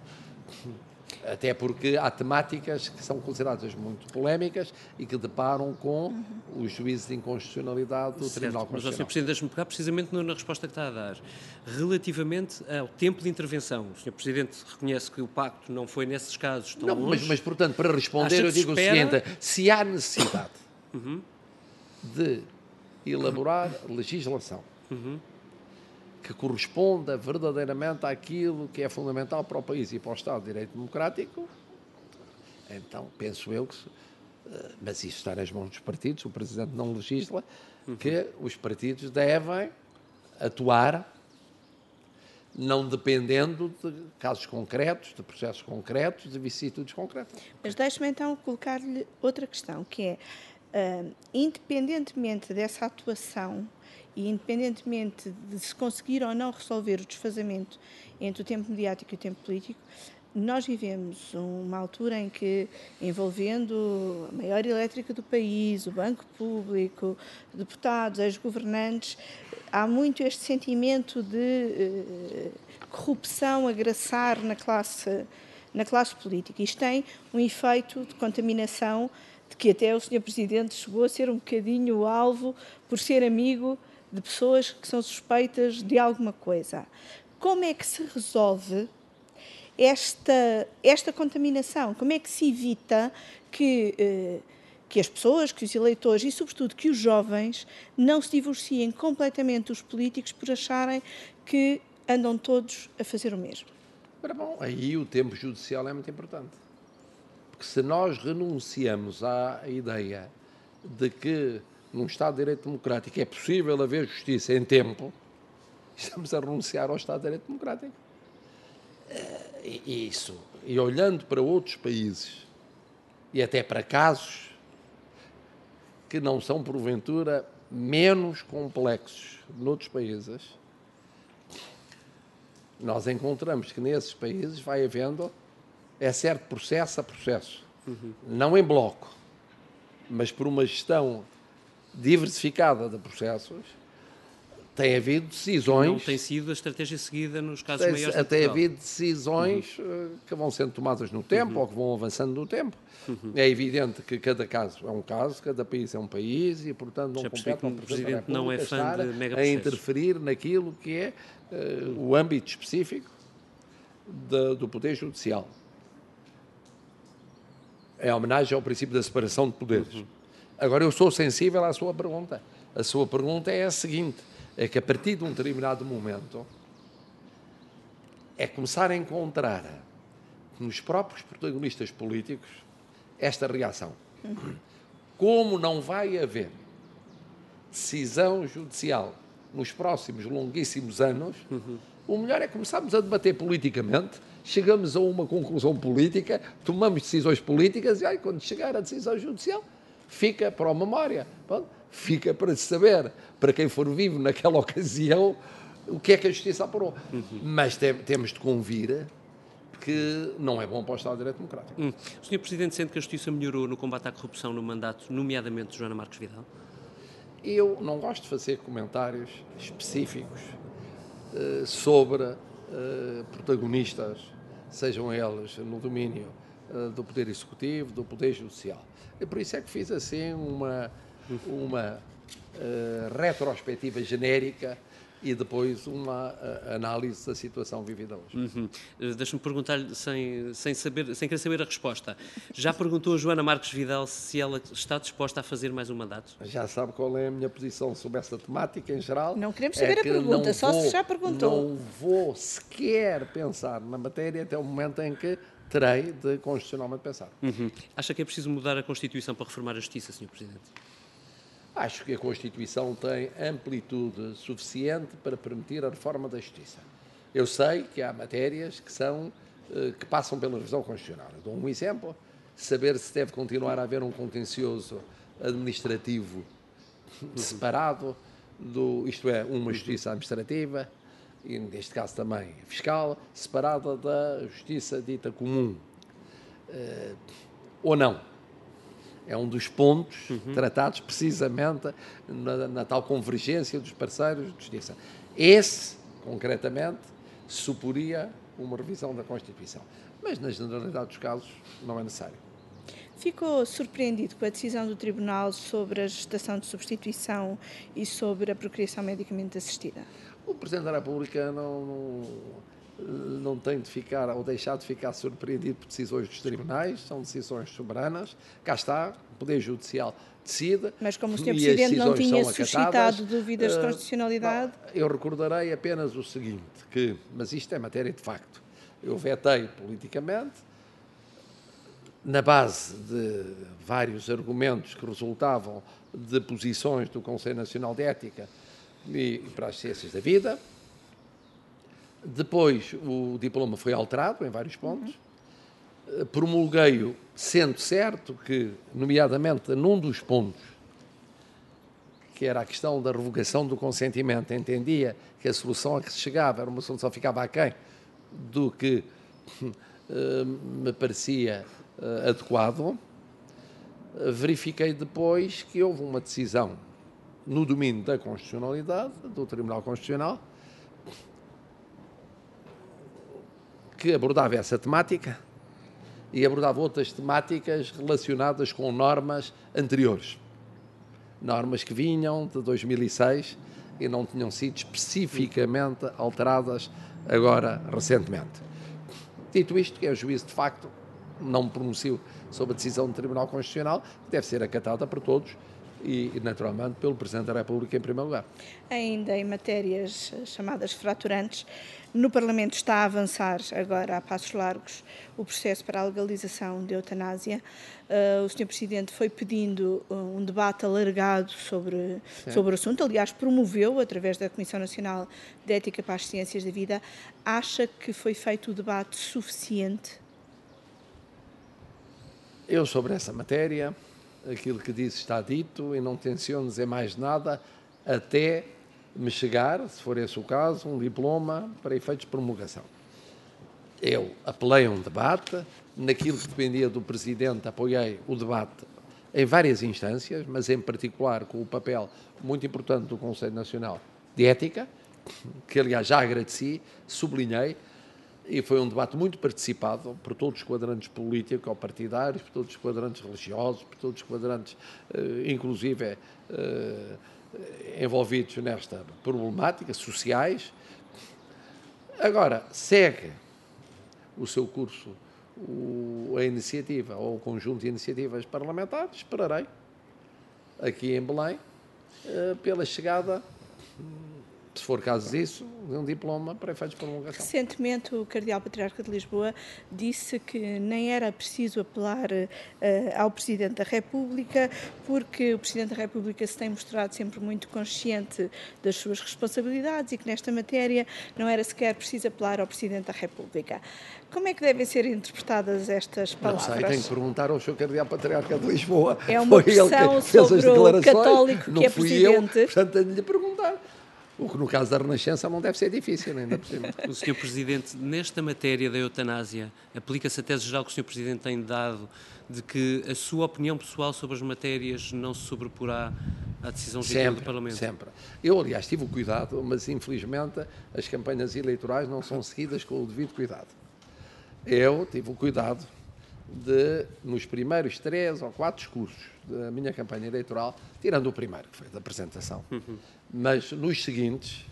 Até porque há temáticas que são consideradas muito polémicas e que deparam com uhum. os juízos de inconstitucionalidade do certo, Tribunal Constitucional. Mas, senhor Presidente, deixe-me pegar precisamente na resposta que está a dar. Relativamente ao tempo de intervenção, o senhor Presidente reconhece que o pacto não foi nesses casos tão não, longe. Mas, mas, portanto, para responder, eu digo espera... o seguinte, se há necessidade uhum. de elaborar uhum. legislação uhum. que corresponda verdadeiramente àquilo que é fundamental para o país e para o Estado de Direito Democrático, então penso eu que, mas isso está nas mãos dos partidos, o Presidente não legisla, uhum. que os partidos devem atuar não dependendo de casos concretos, de processos concretos, de vicissitudes concretas. Mas deixe-me então colocar-lhe outra questão, que é, uh, independentemente dessa atuação e independentemente de se conseguir ou não resolver o desfazamento entre o tempo mediático e o tempo político, nós vivemos uma altura em que, envolvendo a maior elétrica do país, o Banco Público, deputados, ex-governantes, há muito este sentimento de eh, corrupção a graçar na classe, na classe política. Isto tem um efeito de contaminação de que até o senhor Presidente chegou a ser um bocadinho alvo por ser amigo de pessoas que são suspeitas de alguma coisa. Como é que se resolve esta, esta contaminação? Como é que se evita que, eh, que as pessoas, que os eleitores e, sobretudo, que os jovens não se divorciem completamente dos políticos por acharem que andam todos a fazer o mesmo? Ora bom, aí o tempo judicial é muito importante. Porque se nós renunciamos à ideia de que num Estado de Direito Democrático é possível haver justiça em tempo, estamos a renunciar ao Estado de Direito Democrático. E isso, e olhando para outros países, e até para casos que não são, porventura, menos complexos noutros países, nós encontramos que nesses países vai havendo, é certo, processo a processo, uhum. não em bloco, mas por uma gestão diversificada de processos, tem havido decisões... Não tem sido a estratégia seguida nos casos tem, maiores de Tem Portugal. havido decisões uhum. que vão sendo tomadas no tempo, uhum. ou que vão avançando no tempo. Uhum. É evidente que cada caso é um caso, cada país é um país, e, portanto, não compete ao Presidente não é fã de mega a interferir naquilo que é uh, uhum. o âmbito específico de, do Poder Judicial. É homenagem ao princípio da separação de poderes. Uhum. Agora, eu sou sensível à sua pergunta. A sua pergunta é a seguinte, é que a partir de um determinado momento é começar a encontrar nos próprios protagonistas políticos esta reação. Uhum. Como não vai haver decisão judicial nos próximos longuíssimos anos, uhum. o melhor é começarmos a debater politicamente, chegamos a uma conclusão política, tomamos decisões políticas e aí, quando chegar a decisão judicial, fica para a memória, bom, fica para se saber, para quem for vivo naquela ocasião, o que é que a Justiça apurou. Uhum. Mas te, temos de convir que não é bom para o Estado de Direito Democrático. Hum. O senhor Presidente sente que a Justiça melhorou no combate à corrupção no mandato, nomeadamente de Joana Marques Vidal? Eu não gosto de fazer comentários específicos uh, sobre uh, protagonistas, sejam eles no domínio uh, do Poder Executivo, do Poder Judicial. E por isso é que fiz assim uma, uma uh, retrospectiva genérica e depois uma uh, análise da situação vivida hoje. Uhum. Uh, Deixa-me perguntar-lhe, sem, sem, saber, sem querer saber a resposta, já perguntou a Joana Marques Vidal se ela está disposta a fazer mais um mandato? Já sabe qual é a minha posição sobre essa temática em geral. Não queremos saber é a pergunta, só vou, se já perguntou. Não vou sequer pensar na matéria até o momento em que terei de constitucionalmente pensar. Uhum. Acha que é preciso mudar a Constituição para reformar a Justiça, senhor Presidente? Acho que a Constituição tem amplitude suficiente para permitir a reforma da Justiça. Eu sei que há matérias que, são, que passam pela revisão constitucional. Eu dou um exemplo, saber se deve continuar a haver um contencioso administrativo separado, do, isto é, uma justiça administrativa, e neste caso também fiscal, separada da justiça dita comum, uh, ou não. É um dos pontos uhum. tratados precisamente na, na tal convergência dos parceiros de justiça. Esse, concretamente, suporia uma revisão da Constituição. Mas, na generalidade dos casos, não é necessário. Ficou surpreendido com a decisão do Tribunal sobre a gestação de substituição e sobre a procriação medicamente assistida? O Presidente da República não, não, não tem de ficar ou deixar de ficar surpreendido por decisões dos tribunais, são decisões soberanas. Cá está, o Poder Judicial decide. Mas como o senhor Presidente não tinha suscitado dúvidas de constitucionalidade? Uh, eu recordarei apenas o seguinte, que, mas isto é matéria de facto, eu vetei politicamente, na base de vários argumentos que resultavam de posições do Conselho Nacional de Ética e para as Ciências da Vida. Depois o diploma foi alterado em vários pontos. Uhum. Promulguei-o, sendo certo que, nomeadamente num dos pontos, que era a questão da revogação do consentimento, entendia que a solução a que se chegava era uma solução que ficava aquém do que uh, me parecia uh, adequado. Verifiquei depois que houve uma decisão no domínio da constitucionalidade, do Tribunal Constitucional, que abordava essa temática e abordava outras temáticas relacionadas com normas anteriores. Normas que vinham de dois mil e seis e não tinham sido especificamente alteradas agora, recentemente. Dito isto, que é o juízo de facto não me pronuncio sobre a decisão do Tribunal Constitucional, que deve ser acatada por todos e, naturalmente, pelo Presidente da República em primeiro lugar. Ainda em matérias chamadas fraturantes, no Parlamento está a avançar agora a passos largos o processo para a legalização da eutanásia. Uh, o senhor Presidente foi pedindo um debate alargado sobre, sobre o assunto, aliás, promoveu através da Comissão Nacional de Ética para as Ciências da Vida. Acha que foi feito o debate suficiente? Eu, sobre essa matéria, aquilo que disse está dito e não tenciono dizer mais nada até me chegar, se for esse o caso, um diploma para efeitos de promulgação. Eu apelei a um debate, naquilo que dependia do Presidente apoiei o debate em várias instâncias, mas em particular com o papel muito importante do Conselho Nacional de Ética, que aliás já agradeci, sublinhei, e foi um debate muito participado por todos os quadrantes políticos ou partidários, por todos os quadrantes religiosos, por todos os quadrantes, inclusive, envolvidos nesta problemática, sociais. Agora, segue o seu curso o, a iniciativa ou o conjunto de iniciativas parlamentares, esperarei, aqui em Belém, pela chegada, se for caso disso, de um diploma para efeitos de promulgação. Recentemente, o Cardeal Patriarca de Lisboa disse que nem era preciso apelar uh, ao Presidente da República, porque o Presidente da República se tem mostrado sempre muito consciente das suas responsabilidades e que nesta matéria não era sequer preciso apelar ao Presidente da República. Como é que devem ser interpretadas estas palavras? Não sei, tenho que perguntar ao senhor Cardeal Patriarca de Lisboa. É uma pressão sobre o católico que é Presidente. Eu, portanto, tenho de lhe perguntar. O que no caso da Renascença não deve ser difícil, ainda por cima. O senhor Presidente, nesta matéria da eutanásia, aplica-se a tese geral que o senhor Presidente tem dado de que a sua opinião pessoal sobre as matérias não se sobreporá à decisão judicial do Parlamento? Sempre. Eu, aliás, tive o cuidado, mas infelizmente as campanhas eleitorais não são seguidas com o devido cuidado. Eu tive o cuidado de, nos primeiros três ou quatro discursos da minha campanha eleitoral, tirando o primeiro, que foi da apresentação, uhum. mas nos seguintes,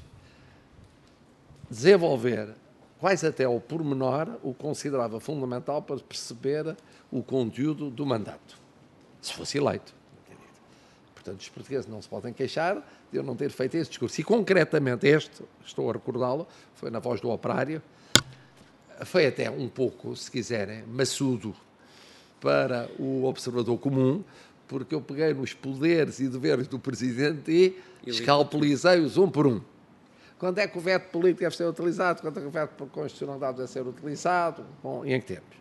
desenvolver quase até ao pormenor o que considerava fundamental para perceber o conteúdo do mandato, se fosse eleito. Portanto, os portugueses não se podem queixar de eu não ter feito esse discurso. E, concretamente, este, estou a recordá-lo, foi na Voz do Operário, foi até um pouco, se quiserem, maçudo para o observador comum, porque eu peguei nos poderes e deveres do Presidente e escalpelizei-os um por um. Quando é que o veto político deve ser utilizado? Quando é que o veto por constitucionalidade deve ser utilizado? Bom, e em que termos?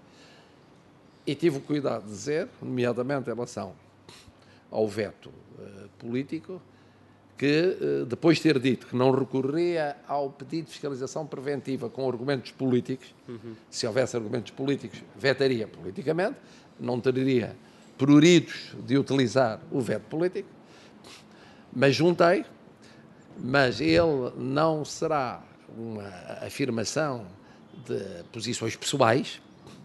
E tive o cuidado de dizer, nomeadamente em relação ao veto uh, político, que uh, depois de ter dito que não recorreria ao pedido de fiscalização preventiva com argumentos políticos, uhum. se houvesse argumentos políticos, vetaria politicamente, não teria pruridos de utilizar o veto político, mas juntei, mas ele não será uma afirmação de posições pessoais,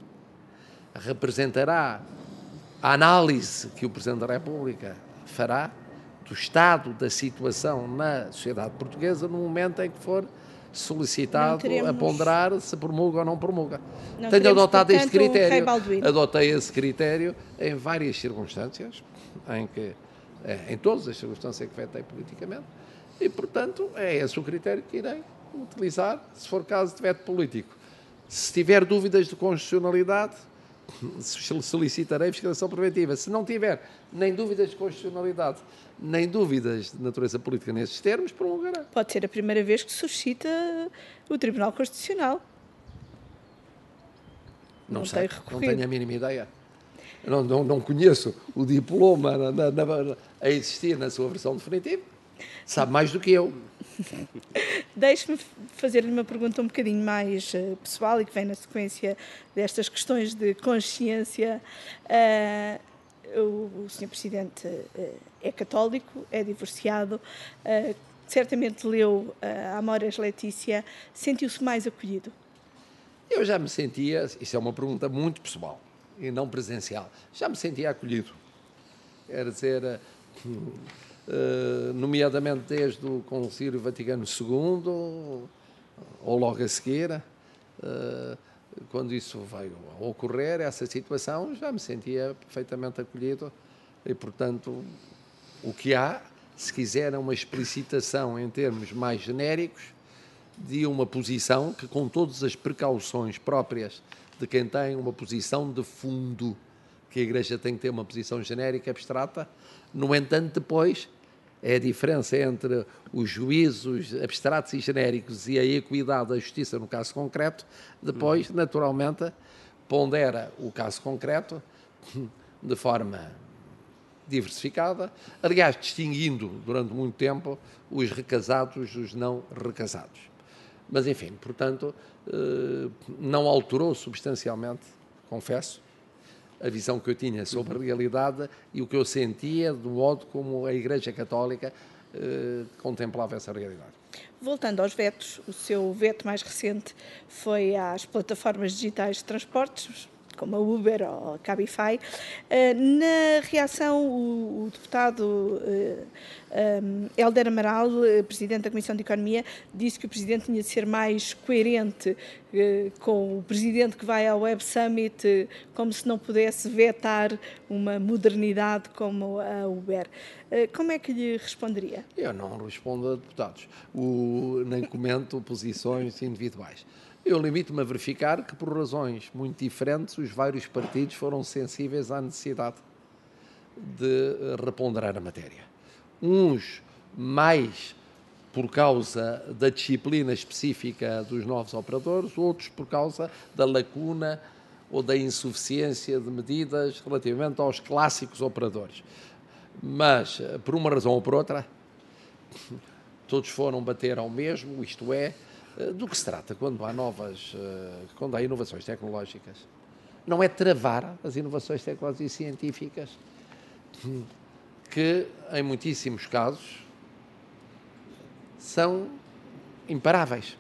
representará a análise que o Presidente da República fará do estado da situação na sociedade portuguesa no momento em que for solicitado teremos... a ponderar se promulga ou não promulga. Não Tenho adotado portanto, este critério, adotei esse critério em várias circunstâncias, em que, em todas as circunstâncias que vetei politicamente, e, portanto, é esse o critério que irei utilizar, se for caso de veto político. Se tiver dúvidas de constitucionalidade, solicitarei fiscalização preventiva. Se não tiver nem dúvidas de constitucionalidade, nem dúvidas de natureza política nesses termos, prolongará. Pode ser a primeira vez que suscita o Tribunal Constitucional. Não, não sei, não tenho a mínima ideia. Não, não, não conheço o diploma na, na, na, a existir na sua versão definitiva. Sabe mais do que eu. Deixe-me fazer-lhe uma pergunta um bocadinho mais uh, pessoal e que vem na sequência destas questões de consciência. Uh, o, o senhor Presidente uh, é católico, é divorciado, uh, certamente leu uh, Amoras Letícia, sentiu-se mais acolhido? Eu já me sentia, isso é uma pergunta muito pessoal e não presencial, já me sentia acolhido. Quer dizer... Uh, Uh, nomeadamente desde o Concílio Vaticano segundo, ou logo a seguir, uh, quando isso veio a ocorrer, essa situação, já me sentia perfeitamente acolhido e, portanto, o que há, se quiser, é uma explicitação em termos mais genéricos de uma posição que, com todas as precauções próprias de quem tem uma posição de fundo, que a Igreja tem que ter uma posição genérica, abstrata. No entanto, depois, é a diferença entre os juízos abstratos e genéricos e a equidade da justiça no caso concreto, depois, uhum. naturalmente, pondera o caso concreto de forma diversificada, aliás, distinguindo durante muito tempo os recasados dos não recasados. Mas, enfim, portanto, não alterou substancialmente, confesso, a visão que eu tinha sobre a realidade e o que eu sentia do modo como a Igreja Católica eh, contemplava essa realidade. Voltando aos vetos, o seu veto mais recente foi às plataformas digitais de transportes, como a Uber ou a Cabify. Na reação, o, o deputado uh, um, Hélder Amaral, presidente da Comissão de Economia, disse que o presidente tinha de ser mais coerente uh, com o presidente que vai ao Web Summit, uh, como se não pudesse vetar uma modernidade como a Uber. Uh, como é que lhe responderia? Eu não respondo a deputados, o, nem comento posições individuais. Eu limito-me a verificar que, por razões muito diferentes, os vários partidos foram sensíveis à necessidade de reponderar a matéria. Uns mais por causa da disciplina específica dos novos operadores, outros por causa da lacuna ou da insuficiência de medidas relativamente aos clássicos operadores. Mas, por uma razão ou por outra, todos foram bater ao mesmo, isto é, do que se trata quando há novas, quando há inovações tecnológicas. Não é travar as inovações tecnológicas e científicas, que em muitíssimos casos são imparáveis.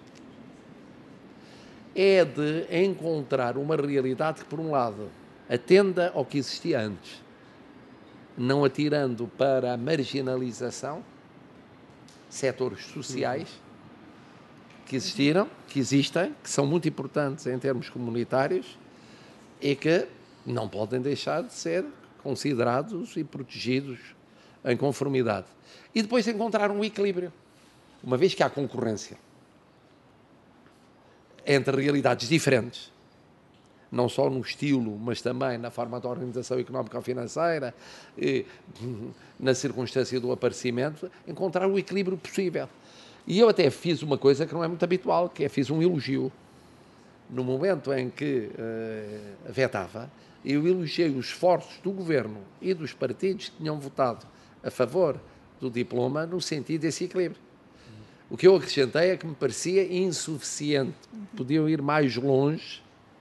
É de encontrar uma realidade que, por um lado, atenda ao que existia antes, não atirando para a marginalização setores sociais que existiram, que existem, que são muito importantes em termos comunitários e que não podem deixar de ser considerados e protegidos em conformidade. E depois encontrar um equilíbrio, uma vez que há concorrência entre realidades diferentes, não só no estilo, mas também na forma de organização económica ou financeira, e, na circunstância do aparecimento, encontrar o equilíbrio possível. E eu até fiz uma coisa que não é muito habitual, que é fiz um elogio. No momento em que uh, vetava, eu elogiei os esforços do Governo e dos partidos que tinham votado a favor do diploma no sentido desse equilíbrio. O que eu acrescentei é que me parecia insuficiente. Podiam ir mais longe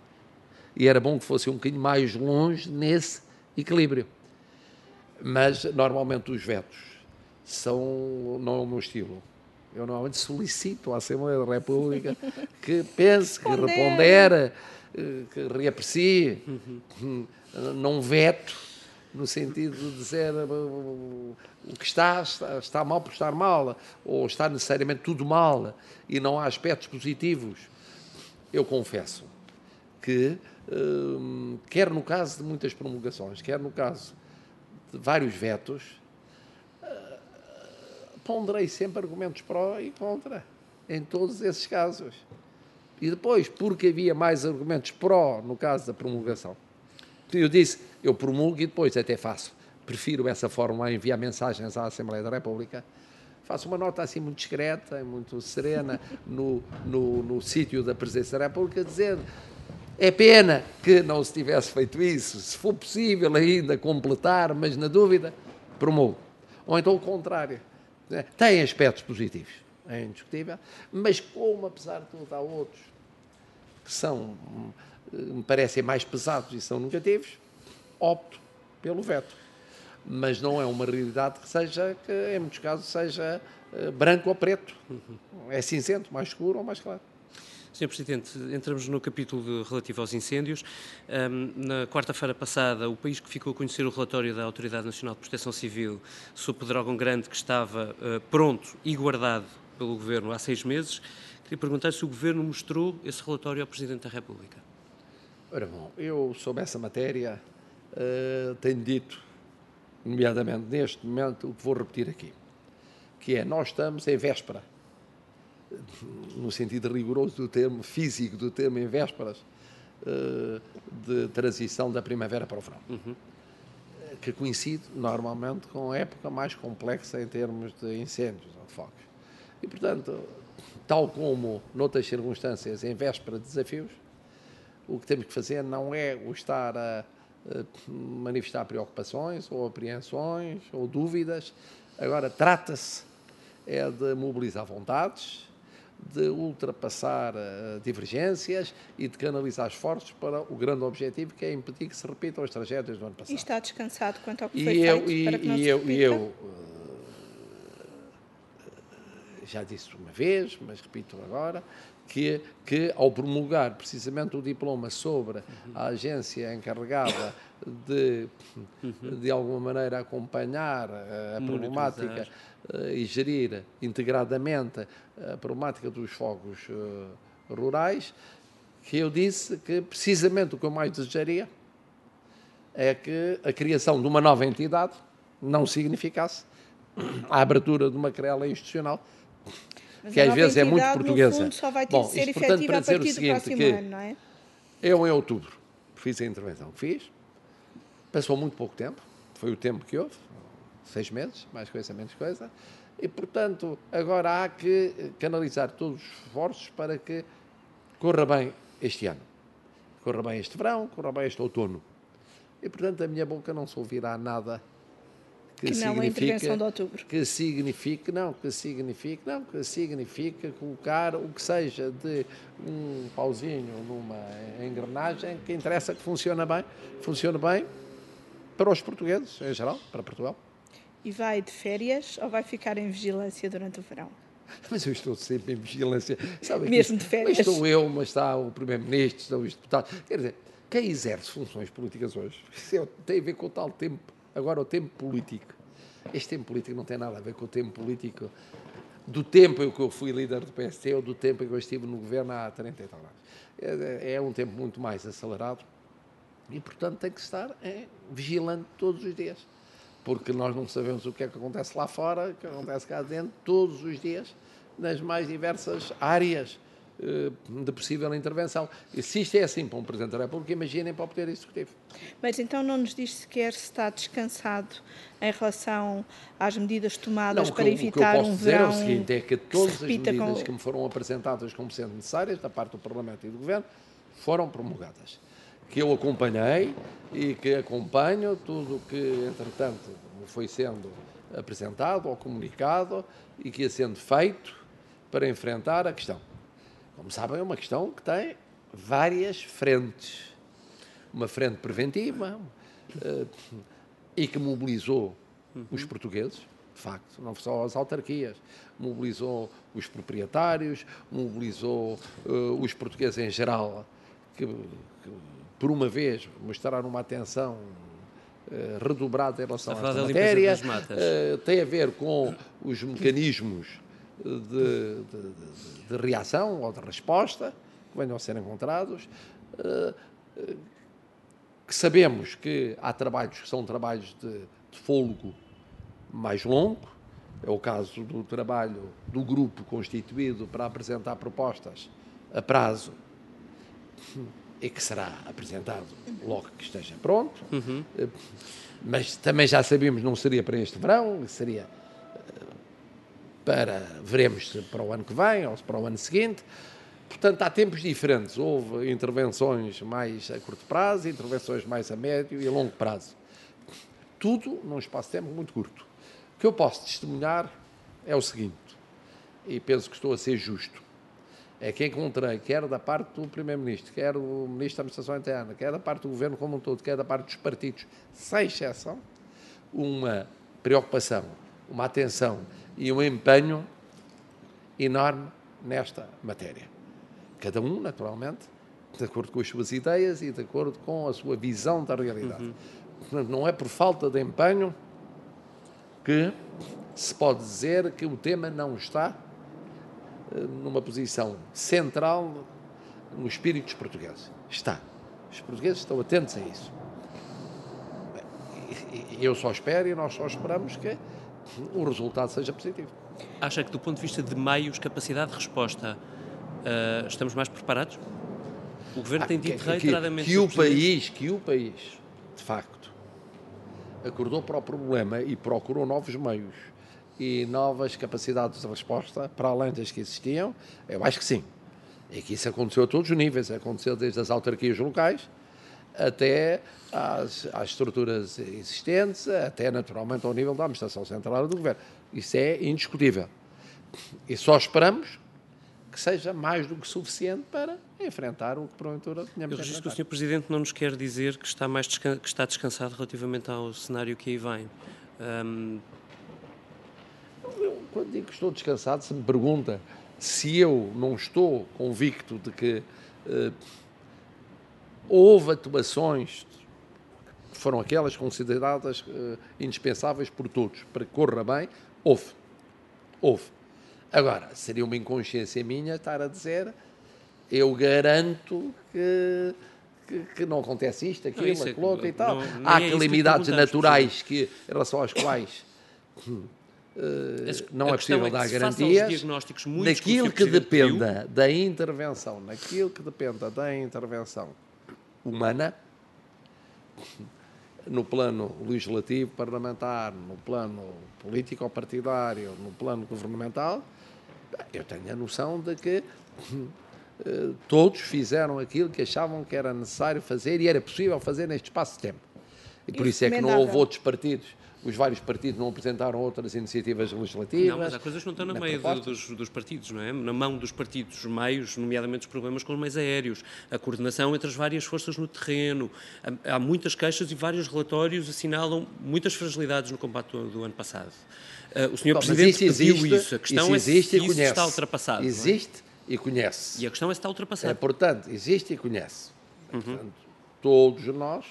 e era bom que fosse um bocadinho mais longe nesse equilíbrio. Mas, normalmente, os vetos são, não é o meu estilo. Eu, normalmente, solicito à Assembleia da República que pense, que repondere, que reaprecie, não veto, no sentido de dizer o que está, está, está mal por estar mal, ou está necessariamente tudo mal, e não há aspectos positivos. Eu confesso que, hum, quer no caso de muitas promulgações, quer no caso de vários vetos, uh, ponderei sempre argumentos pró e contra, em todos esses casos. E depois, porque havia mais argumentos pró no caso da promulgação, eu disse, eu promulgo e depois até faço, prefiro essa forma a enviar mensagens à Assembleia da República, faço uma nota assim muito discreta, muito serena, no, no, no sítio da Presidência da República, dizendo, é pena que não se tivesse feito isso, se for possível ainda completar, mas na dúvida, promulgo. Ou então o contrário, tem aspectos positivos, é indiscutível, mas como apesar de tudo há outros que são, me parecem mais pesados e são negativos, opto pelo veto. Mas não é uma realidade que seja, que em muitos casos seja uh, branco ou preto. É cinzento, mais escuro ou mais claro. senhor Presidente, entramos no capítulo de, relativo aos incêndios. Um, na quarta-feira passada, o país que ficou a conhecer o relatório da Autoridade Nacional de Proteção Civil sobre Pedrógão Grande, que estava uh, pronto e guardado pelo Governo há seis meses. Queria perguntar se o Governo mostrou esse relatório ao Presidente da República. Ora bom, eu sobre essa matéria uh, tenho dito, nomeadamente neste momento, o que vou repetir aqui, que é, nós estamos em véspera, no sentido rigoroso do termo, físico do termo, em vésperas uh, de transição da primavera para o verão, uhum. que coincide normalmente com a época mais complexa em termos de incêndios ou de fogos. E, portanto, tal como noutras circunstâncias, em véspera de desafios, o que temos que fazer não é o estar a, a manifestar preocupações ou apreensões ou dúvidas. Agora, trata-se é de mobilizar vontades, de ultrapassar uh, divergências e de canalizar esforços para o grande objetivo, que é impedir que se repitam as tragédias do ano passado. E está descansado quanto ao que e foi eu, feito e, para que não e se eu, repita? E eu uh, já disse uma vez, mas repito agora, que, que ao promulgar precisamente o diploma sobre uhum. a agência encarregada de, uhum. de alguma maneira, acompanhar a problemática uh, e gerir integradamente a problemática dos fogos uh, rurais, que eu disse que precisamente o que eu mais desejaria é que a criação de uma nova entidade não significasse a abertura de uma querela institucional, mas que às vezes é muito portuguesa. No fundo, só vai ter Bom, de ser isto, portanto, efetiva para a dizer partir o seguinte, do próximo que ano, não é? Eu, em outubro, fiz a intervenção que fiz, passou muito pouco tempo, foi o tempo que houve, seis meses, mais coisa, menos coisa, e, portanto, agora há que canalizar todos os esforços para que corra bem este ano, corra bem este verão, corra bem este outono. E, portanto, a minha boca não se ouvirá nada que, que não a intervenção de outubro. Que significa, não, que significa, não, que significa colocar o que seja de um pauzinho numa engrenagem que interessa que funcione bem, funcione bem para os portugueses, em geral, para Portugal. E vai de férias ou vai ficar em vigilância durante o verão? Mas eu estou sempre em vigilância. Sabe, mesmo de férias. Mas estou eu, mas está o Primeiro-Ministro, estão os deputados. Quer dizer, quem exerce funções políticas hoje, isso tem a ver com o tal tempo, agora o tempo político. Este tempo político não tem nada a ver com o tempo político do tempo em que eu fui líder do P S T ou do tempo em que eu estive no governo há trinta e tal anos. É, é um tempo muito mais acelerado e, portanto, tem que estar é, vigilante todos os dias. Porque nós não sabemos o que é que acontece lá fora, o que acontece cá dentro, todos os dias, nas mais diversas áreas eh, de possível intervenção. E se isto é assim para um Presidente da República, imaginem para o Poder Executivo. Mas então não nos diz sequer se está descansado em relação às medidas tomadas não, para eu, evitar um verão. O que eu posso dizer é o seguinte, é que todas que as medidas com... que me foram apresentadas como sendo necessárias, da parte do Parlamento e do Governo, foram promulgadas. Que eu acompanhei e que acompanho tudo o que, entretanto, foi sendo apresentado ou comunicado e que ia sendo feito para enfrentar a questão. Como sabem, é uma questão que tem várias frentes. Uma frente preventiva uh, e que mobilizou uhum. os portugueses, de facto, não só as autarquias, mobilizou os proprietários, mobilizou uh, os portugueses em geral, que, que por uma vez mostraram uma atenção uh, redobrada em relação a esta matéria, uh, tem a ver com os mecanismos de, de, de, de reação ou de resposta que venham a ser encontrados, uh, uh, que sabemos que há trabalhos que são trabalhos de, de fôlego mais longo, é o caso do trabalho do grupo constituído para apresentar propostas a prazo e que será apresentado logo que esteja pronto, uhum. mas também já sabíamos não seria para este verão, seria para, veremos se para o ano que vem ou se para o ano seguinte. Portanto, há tempos diferentes, houve intervenções mais a curto prazo, intervenções mais a médio e a longo prazo. Tudo num espaço de tempo muito curto. O que eu posso testemunhar é o seguinte, e penso que estou a ser justo, é que encontrei, quer da parte do Primeiro-Ministro, quer do Ministro da Administração Interna, quer da parte do Governo como um todo, quer da parte dos partidos, sem exceção, uma preocupação, uma atenção e um empenho enorme nesta matéria. Cada um, naturalmente, de acordo com as suas ideias e de acordo com a sua visão da realidade. Uhum. Portanto, não é por falta de empenho que se pode dizer que o tema não está numa posição central no espírito dos portugueses. Está. Os portugueses estão atentos a isso. Eu só espero e nós só esperamos que o resultado seja positivo. Acha que, do ponto de vista de meios, capacidade de resposta, uh, estamos mais preparados? O Governo ah, tem dito que, reiteradamente... Que, que, o país, que o país, de facto, acordou para o problema e procurou novos meios e novas capacidades de resposta, para além das que existiam, eu acho que sim. E que isso aconteceu a todos os níveis, aconteceu desde as autarquias locais até às, às estruturas existentes, até naturalmente ao nível da Administração Central do Governo. Isso é indiscutível. E só esperamos que seja mais do que suficiente para enfrentar o que porventura tenhamos. Eu registro que o senhor Presidente não nos quer dizer que está, mais descan- que está descansado relativamente ao cenário que aí vem. Um... Eu, quando digo que estou descansado, se me pergunta se eu não estou convicto de que uh, houve atuações que foram aquelas consideradas uh, indispensáveis por todos para que corra bem, houve. Houve. Agora, seria uma inconsciência minha estar a dizer, eu garanto que, que, que não acontece isto, aquilo, não, aquilo, outro e tal. Não, Há é calamidades naturais que, em relação às quais uh, não é possível é dar garantias. Naquilo que, que dependa pediu. da intervenção, naquilo que dependa da intervenção humana, no plano legislativo, parlamentar, no plano político-partidário, no plano governamental, eu tenho a noção de que uh, todos fizeram aquilo que achavam que era necessário fazer e era possível fazer neste espaço de tempo. E por isso é que não houve outros partidos os vários partidos não apresentaram outras iniciativas legislativas. Não, mas há coisas que não estão no meio de, dos, dos partidos, não é? Na mão dos partidos meios, nomeadamente os problemas com os meios aéreos, a coordenação entre as várias forças no terreno. Há, há muitas queixas e vários relatórios assinalam muitas fragilidades no combate do, do ano passado. Uh, o senhor Bom, Presidente isso existe, pediu isso. A questão isso existe é se e isso conhece. está ultrapassado. Existe e conhece. E a questão é se está ultrapassado. É, portanto, existe e conhece. Uhum. Portanto, todos nós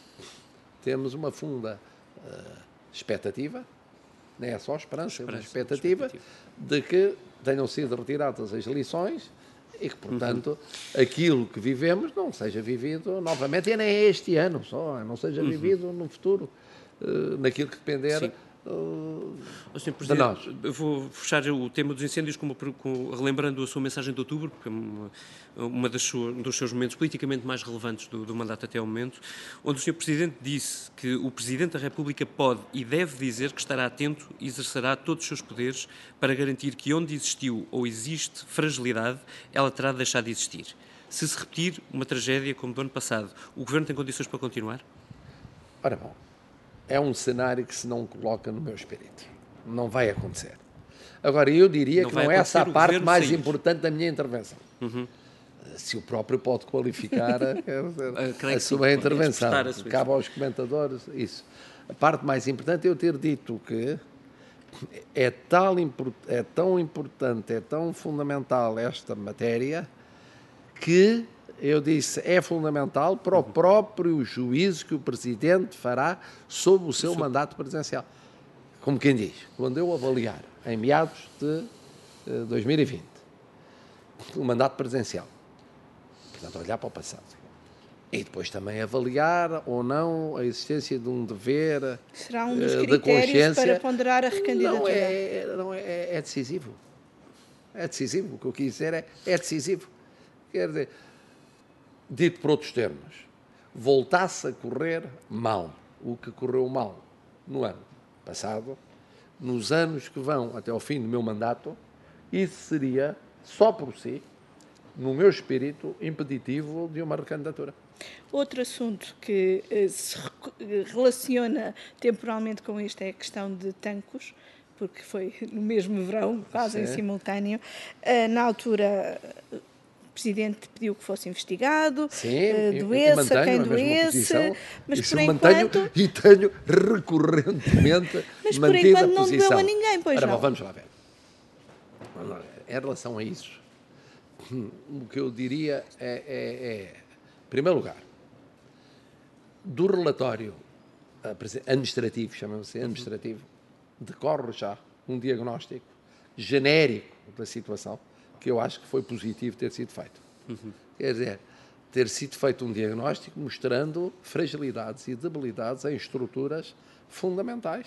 temos uma funda uh, expectativa, não é só esperança, é uma expectativa, expectativa de que tenham sido retiradas as lições e que, portanto, uhum. aquilo que vivemos não seja vivido novamente, e nem é este ano só, não seja uhum. vivido no futuro, uh, naquilo que depender... Sim. Uh, senhor Presidente, eu vou fechar o tema dos incêndios com, com, relembrando a sua mensagem de outubro, porque é uma, uma das sua, um dos seus momentos politicamente mais relevantes do, do mandato até ao momento, onde o senhor Presidente disse que o Presidente da República pode e deve dizer que estará atento e exercerá todos os seus poderes para garantir que onde existiu ou existe fragilidade, ela terá de deixar de existir. Se se repetir uma tragédia como do ano passado, o Governo tem condições para continuar? Ora bom, é um cenário que se não coloca no meu espírito. Não vai acontecer. Agora, eu diria não que não é essa a parte mais sair. importante da minha intervenção. Uhum. Se o próprio pode qualificar a, a, a sua sim, intervenção. A sua Cabe aos comentadores isso. A parte mais importante é eu ter dito que é, tal, é tão importante, é tão fundamental esta matéria que... eu disse, é fundamental para o próprio juízo que o Presidente fará sobre o seu Sim. mandato presidencial. Como quem diz, quando eu avaliar, em meados de uh, dois mil e vinte, o mandato presidencial, portanto, olhar para o passado, e depois também avaliar ou não a existência de um dever Será um dos uh, critérios de consciência, para ponderar a recandidatura. Não, é, não é, é decisivo. É decisivo. O que eu quis dizer é, é decisivo. Quer dizer... Dito por outros termos, voltasse a correr mal, o que correu mal no ano passado, nos anos que vão até ao fim do meu mandato, isso seria, só por si, no meu espírito, impeditivo de uma recandidatura. Outro assunto que eh, se relaciona temporalmente com isto é a questão de Tancos, porque foi no mesmo verão, quase Sim. em simultâneo. Uh, na altura... O Presidente pediu que fosse investigado, Sim, uh, doesse a quem doesse, mas Isso por mantenho, enquanto... E tenho recorrentemente mas mantido por enquanto a não posição. deu a ninguém, pois Ora, não. bom, vamos lá ver. Em relação a isso, o que eu diria é, é, é em primeiro lugar, do relatório administrativo, chamamos-se administrativo, decorre já um diagnóstico genérico da situação, que eu acho que foi positivo ter sido feito. Uhum. Quer dizer, ter sido feito um diagnóstico mostrando fragilidades e debilidades em estruturas fundamentais,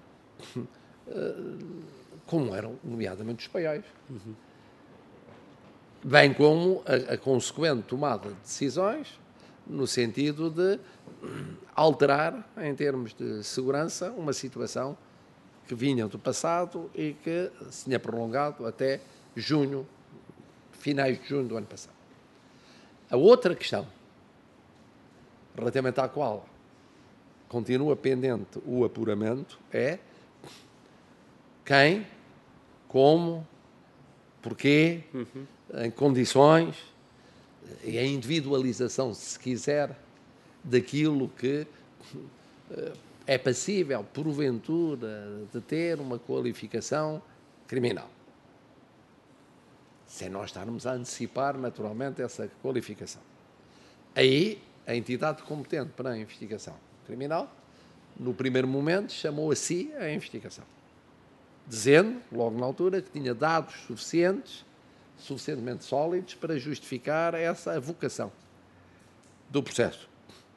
como eram, nomeadamente, os paióis. Uhum. Bem como a, a consequente tomada de decisões no sentido de alterar, em termos de segurança, uma situação que vinha do passado e que se tinha prolongado até junho, finais de junho do ano passado. A outra questão, relativamente à qual continua pendente o apuramento, é quem, como, porquê, uhum. em condições, e a individualização, se quiser, daquilo que é passível, porventura, de ter uma qualificação criminal. Sem nós estarmos a antecipar, naturalmente, essa qualificação. Aí, a entidade competente para a investigação criminal, no primeiro momento, chamou a si a investigação, dizendo, logo na altura, que tinha dados suficientes, suficientemente sólidos, para justificar essa vocação do processo.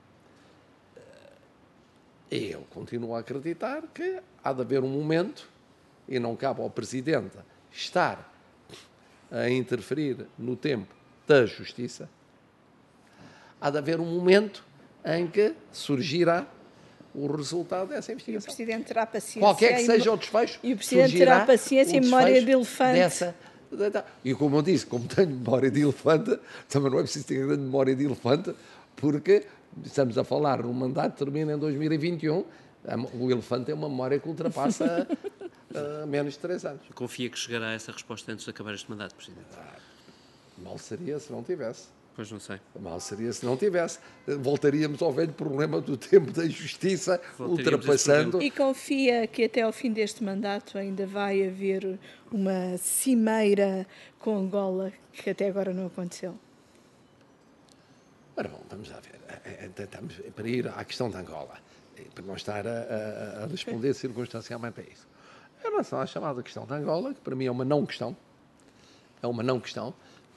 E eu continuo a acreditar que há de haver um momento, e não cabe ao Presidente estar a interferir no tempo da Justiça, há de haver um momento em que surgirá o resultado dessa investigação. E o Presidente terá paciência. Qualquer que seja o desfecho, e o Presidente terá paciência e memória de elefante. Dessa, e como eu disse, como tenho memória de elefante, também não é preciso ter grande memória de elefante, porque estamos a falar, o mandato termina em dois mil e vinte e um, O elefante tem uma memória que ultrapassa uh, menos de três anos. Confia que chegará a essa resposta antes de acabar este mandato, Presidente? Ah, mal seria se não tivesse. Pois não sei. Mal seria se não tivesse. Voltaríamos ao velho problema do tempo da justiça, ultrapassando... E confia que até ao fim deste mandato ainda vai haver uma cimeira com Angola, que até agora não aconteceu? Ora bom, vamos lá ver. Tentamos, para ir à questão de Angola, para não estar a, a, a responder circunstancialmente a isso. Em relação à chamada questão de Angola, que para mim é uma não questão, é uma não questão,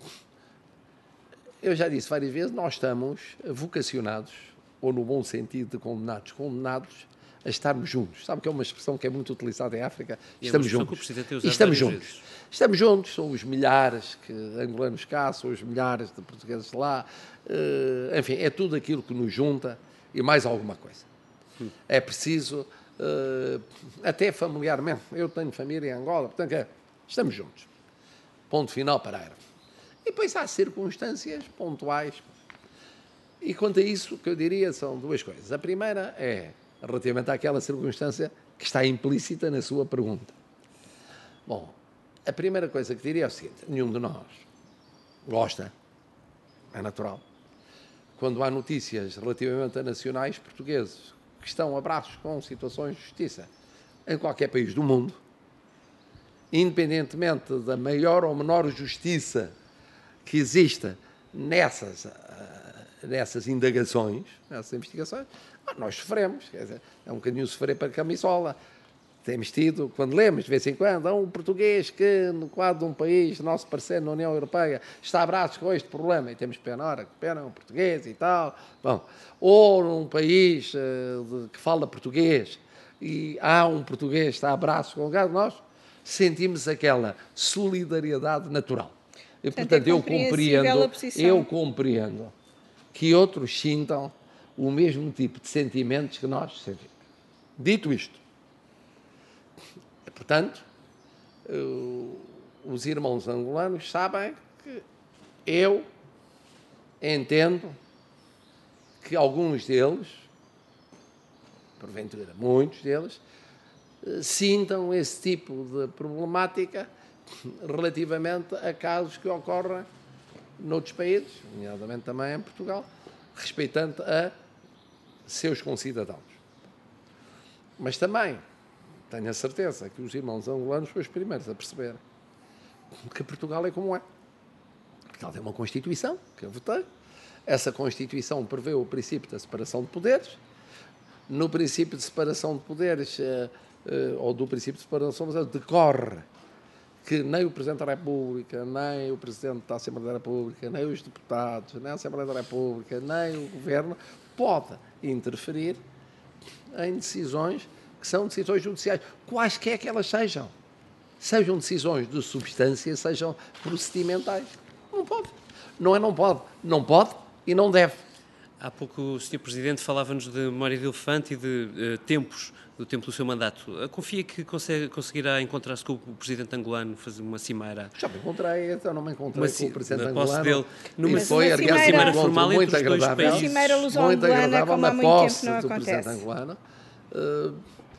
eu já disse várias vezes, nós estamos vocacionados, ou no bom sentido de condenados, condenados a estarmos juntos. Sabe que é uma expressão que é muito utilizada em África? E estamos é juntos. E estamos juntos. Vezes. Estamos juntos, são os milhares que angolanos cá, são os milhares de portugueses lá, uh, enfim, é tudo aquilo que nos junta e mais alguma coisa. Hum. É preciso, uh, até familiarmente, eu tenho família em Angola, portanto, é, estamos juntos. Ponto final, parágrafo. E depois há circunstâncias pontuais. E quanto a isso, o que eu diria são duas coisas. A primeira é relativamente àquela circunstância que está implícita na sua pergunta. Bom, a primeira coisa que diria é o seguinte: nenhum de nós gosta, é natural, quando há notícias relativamente a nacionais portugueses que estão a braços com situações de justiça em qualquer país do mundo, independentemente da maior ou menor justiça que exista nessas, nessas indagações, nessas investigações, nós sofremos. Quer dizer, é um bocadinho sofrer para a camisola. Temos tido, quando lemos, de vez em quando, há um português que, no quadro de um país, nosso parceiro na União Europeia, está a braços com este problema, e temos pena, ora, que pena, um português e tal. Bom, ou num país uh, de, que fala português, e há um português que está a braços com o gado, nós sentimos aquela solidariedade natural. E, portanto, eu compreendo, eu compreendo que outros sintam o mesmo tipo de sentimentos que nós sentimos. Dito isto, portanto, os irmãos angolanos sabem que eu entendo que alguns deles, porventura muitos deles, sintam esse tipo de problemática relativamente a casos que ocorrem noutros países, nomeadamente também em Portugal, respeitante a seus concidadãos. Mas também tenho a certeza que os irmãos angolanos foram os primeiros a perceber que Portugal é como é. Portugal tem uma Constituição, que eu votei. Essa Constituição prevê o princípio da separação de poderes. No princípio de separação de poderes, ou do princípio de separação de poderes, decorre que nem o Presidente da República, nem o Presidente da Assembleia da República, nem os deputados, nem a Assembleia da República, nem o Governo pode interferir em decisões que são decisões judiciais, quaisquer que elas sejam. Sejam decisões de substância, sejam procedimentais. Não pode. Não é não pode. Não pode e não deve. Há pouco o senhor Presidente falava-nos de memória de elefante e de uh, tempos, do tempo do seu mandato. Uh, confia que consegue, conseguirá encontrar-se com o Presidente angolano, fazer uma cimeira? Já me encontrei, então não me encontrei uma, com o Presidente na angolano. Dele, numa foi, uma aliás, cimeira um formal entre muito os dois agradável. países. Uma cimeira luso-angolana, Muito agradável como há na muito tempo posse não do acontece. Presidente angolano. Uh,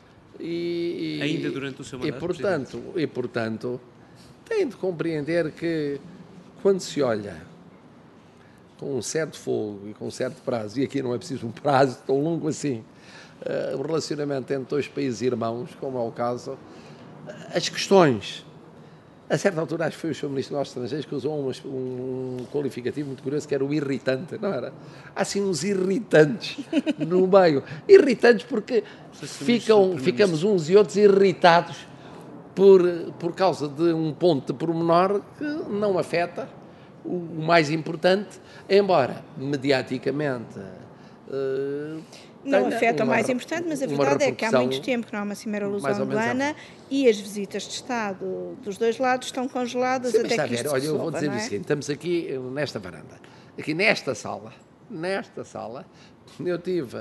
e, Ainda durante o seu mandato, e portanto, e, portanto, tem de compreender que, quando se olha com um certo fogo e com um certo prazo, e aqui não é preciso um prazo tão longo assim, uh, o relacionamento entre dois países irmãos, como é o caso, as questões... A certa altura, acho que foi o senhor Ministro dos Negócios Estrangeiros que usou um, um qualificativo muito curioso, que era o irritante, não era? Há assim uns irritantes no meio. Irritantes porque ficam, ficamos uns e outros irritados por, por causa de um ponto de pormenor que não afeta o mais importante, embora mediaticamente... Uh, Não afeta o mais importante, mas a verdade é que há muito tempo que não há uma cimeira luso-angolana e as visitas de Estado dos dois lados estão congeladas. Sim, até que isto olha, se eu vou resolva, dizer não o é? seguinte, estamos aqui nesta varanda, aqui nesta sala, nesta sala, eu tive uh,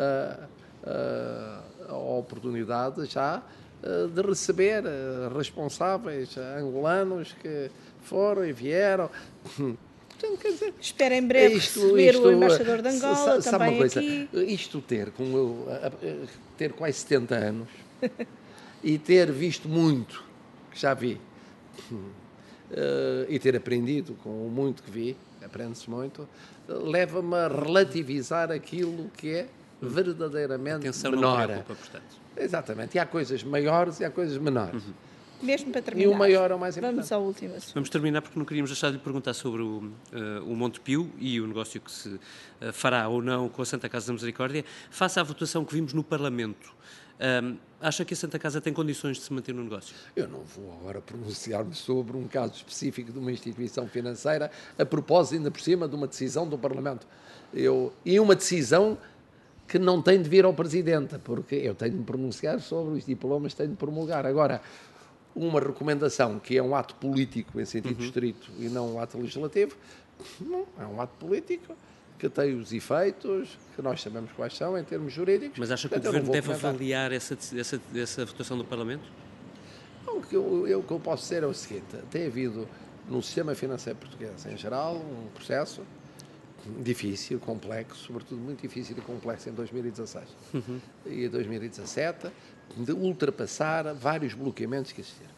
uh, a oportunidade já uh, de receber uh, responsáveis angolanos que foram e vieram Portanto, quer dizer, espero em breve isto, receber isto, o embaixador de Angola, sabe, sabe também uma coisa, aqui. Isto ter, com eu, a, a, ter quase setenta anos e ter visto muito, que já vi, uh, e ter aprendido com o muito que vi, aprende-se muito, leva-me a relativizar aquilo que é verdadeiramente Atenção menor. não preocupa, portanto. Exatamente, e há coisas maiores e há coisas menores. Uhum. Mesmo para terminar, E o maior é o mais importante. vamos ao último assunto. Vamos terminar porque não queríamos deixar de lhe perguntar sobre o, uh, o Montepio e o negócio que se uh, fará ou não com a Santa Casa da Misericórdia. Face à votação que vimos no Parlamento, um, acha que a Santa Casa tem condições de se manter no negócio? Eu não vou agora pronunciar-me sobre um caso específico de uma instituição financeira, a propósito, ainda por cima, de uma decisão do Parlamento. Eu, e uma decisão que não tem de vir ao Presidente, porque eu tenho de me pronunciar sobre os diplomas, tenho de promulgar. Agora, uma recomendação que é um ato político em sentido uhum. estrito e não um ato legislativo, não, é um ato político que tem os efeitos, que nós sabemos quais são em termos jurídicos. Mas acha que o Governo deve comentar. avaliar essa, essa, essa votação do Parlamento? Não, o, que eu, eu, o que eu posso dizer é o seguinte, tem havido no sistema financeiro português em geral um processo difícil, complexo, sobretudo muito difícil e complexo em dois mil e dezasseis uhum. e dois mil e dezassete, de ultrapassar vários bloqueamentos que existiram.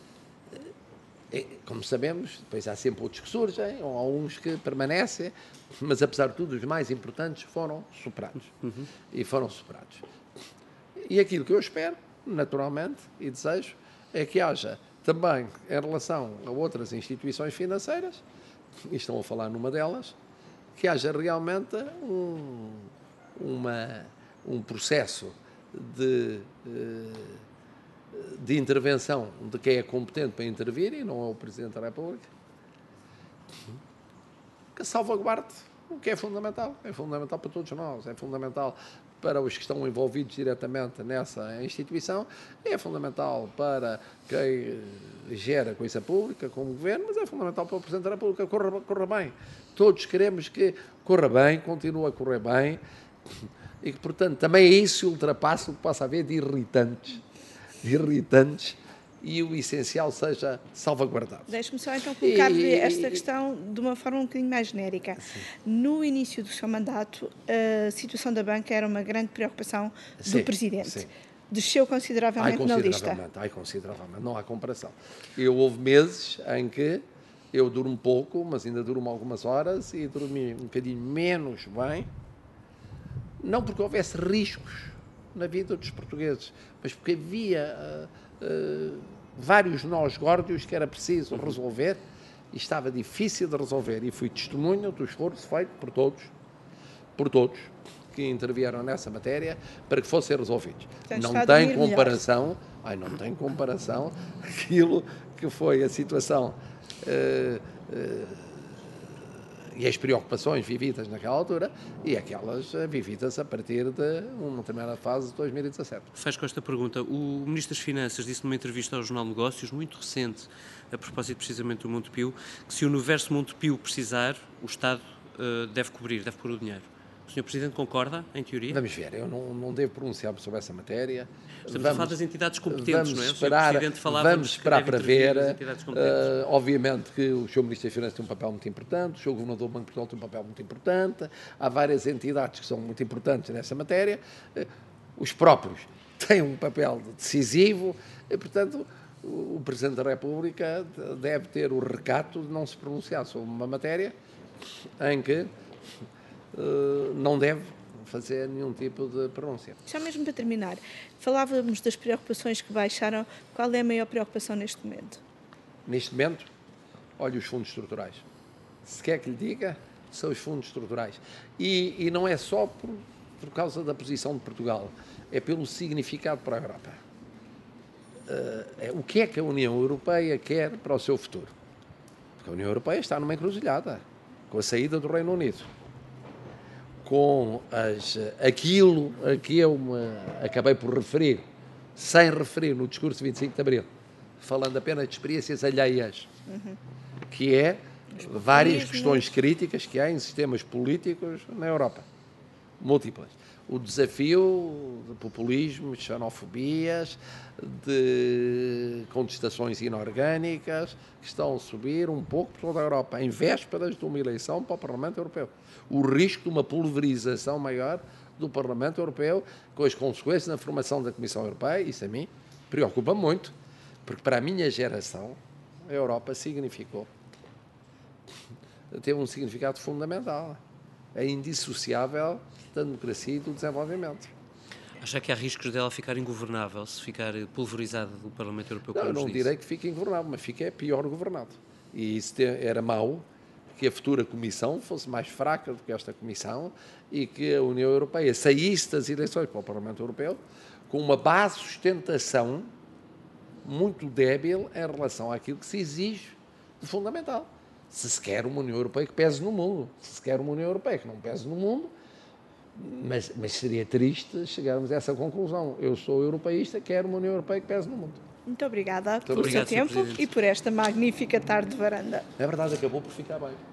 Como sabemos, depois há sempre outros que surgem, ou há uns que permanecem, mas apesar de tudo, os mais importantes foram superados. Uhum. E foram superados. E aquilo que eu espero, naturalmente, e desejo, é que haja também, em relação a outras instituições financeiras, e estão a falar numa delas, que haja realmente um, uma, um processo de, de intervenção de quem é competente para intervir, e não é o Presidente da República, que salvaguarde o que é fundamental. É fundamental para todos nós, é fundamental para os que estão envolvidos diretamente nessa instituição, é fundamental para quem gera coisa pública, como o Governo, mas é fundamental para o Presidente da República, corra, corra bem. Todos queremos que corra bem, continue a correr bem, e que, portanto, também isso se ultrapasse o que possa haver de irritantes, de irritantes, e o essencial seja salvaguardado. Deixe-me só então colocar-lhe esta questão de uma forma um bocadinho mais genérica. Sim. No início do seu mandato, a situação da banca era uma grande preocupação do sim, Presidente. Sim. Desceu consideravelmente, ai, consideravelmente na lista. Ai, consideravelmente, não há comparação. Eu, houve meses em que eu durmo pouco, mas ainda durmo algumas horas, e dormi um bocadinho menos bem, não porque houvesse riscos na vida dos portugueses, mas porque havia uh, uh, vários nós górdios que era preciso resolver e estava difícil de resolver, e fui testemunho do esforço feito por todos, por todos que intervieram nessa matéria para que fossem resolvidos. Não tem comparação, ai, não tem comparação aquilo que foi a situação uh, uh, e as preocupações vividas naquela altura e aquelas vividas a partir de uma determinada fase de dois mil e dezassete. Faz com esta pergunta. O Ministro das Finanças disse numa entrevista ao Jornal Negócios, muito recente, a propósito precisamente do Montepio, que se o universo Montepio precisar, o Estado uh, deve cobrir, deve pôr o dinheiro. O senhor Presidente concorda, em teoria? Vamos ver, eu não, não devo pronunciar sobre essa matéria. Estamos vamos, a falar das entidades competentes, não é? Esperar, vamos esperar para ver. Uh, obviamente que o senhor Ministro das Finanças tem um papel muito importante, o senhor Governador do Banco de Portugal tem um papel muito importante, há várias entidades que são muito importantes nessa matéria, uh, os próprios têm um papel decisivo, e, portanto, o, o Presidente da República deve ter o recato de não se pronunciar sobre uma matéria em que Uh, não deve fazer nenhum tipo de pronúncia. Já mesmo para terminar, falávamos das preocupações que baixaram. Qual é a maior preocupação neste momento? Neste momento, olha os fundos estruturais. Se quer que lhe diga, são os fundos estruturais. E, e não é só por, por causa da posição de Portugal, é pelo significado para a Europa. Uh, é, o que é que a União Europeia quer para o seu futuro? Porque a União Europeia está numa encruzilhada, com a saída do Reino Unido, com as, aquilo a que eu me acabei por referir, sem referir no discurso de vinte e cinco de Abril, falando apenas de experiências alheias, uhum. que é várias questões críticas que há em sistemas políticos na Europa, múltiplas. o desafio de populismo, de xenofobias, de contestações inorgânicas que estão a subir um pouco por toda a Europa, em vésperas de uma eleição para o Parlamento Europeu. O risco de uma pulverização maior do Parlamento Europeu, com as consequências na formação da Comissão Europeia, isso a mim preocupa muito, porque para a minha geração a Europa significou, teve um significado fundamental, é indissociável da democracia e do desenvolvimento. Acha que há riscos dela ficar ingovernável, se ficar pulverizado do Parlamento Europeu? Não, eu não direi que fique ingovernável, mas fique é pior governado. E isso era mau, que a futura Comissão fosse mais fraca do que esta Comissão e que a União Europeia saísse das eleições para o Parlamento Europeu com uma base de sustentação muito débil em relação àquilo que se exige de fundamental. Se se quer uma União Europeia que pese no mundo, se se quer uma União Europeia que não pese no mundo, mas, mas seria triste chegarmos a essa conclusão. Eu sou europeísta, quero uma União Europeia que pese no mundo. Muito obrigada Muito pelo obrigado, seu tempo senhor Presidente. e por esta magnífica tarde de varanda. É verdade, acabou por ficar bem.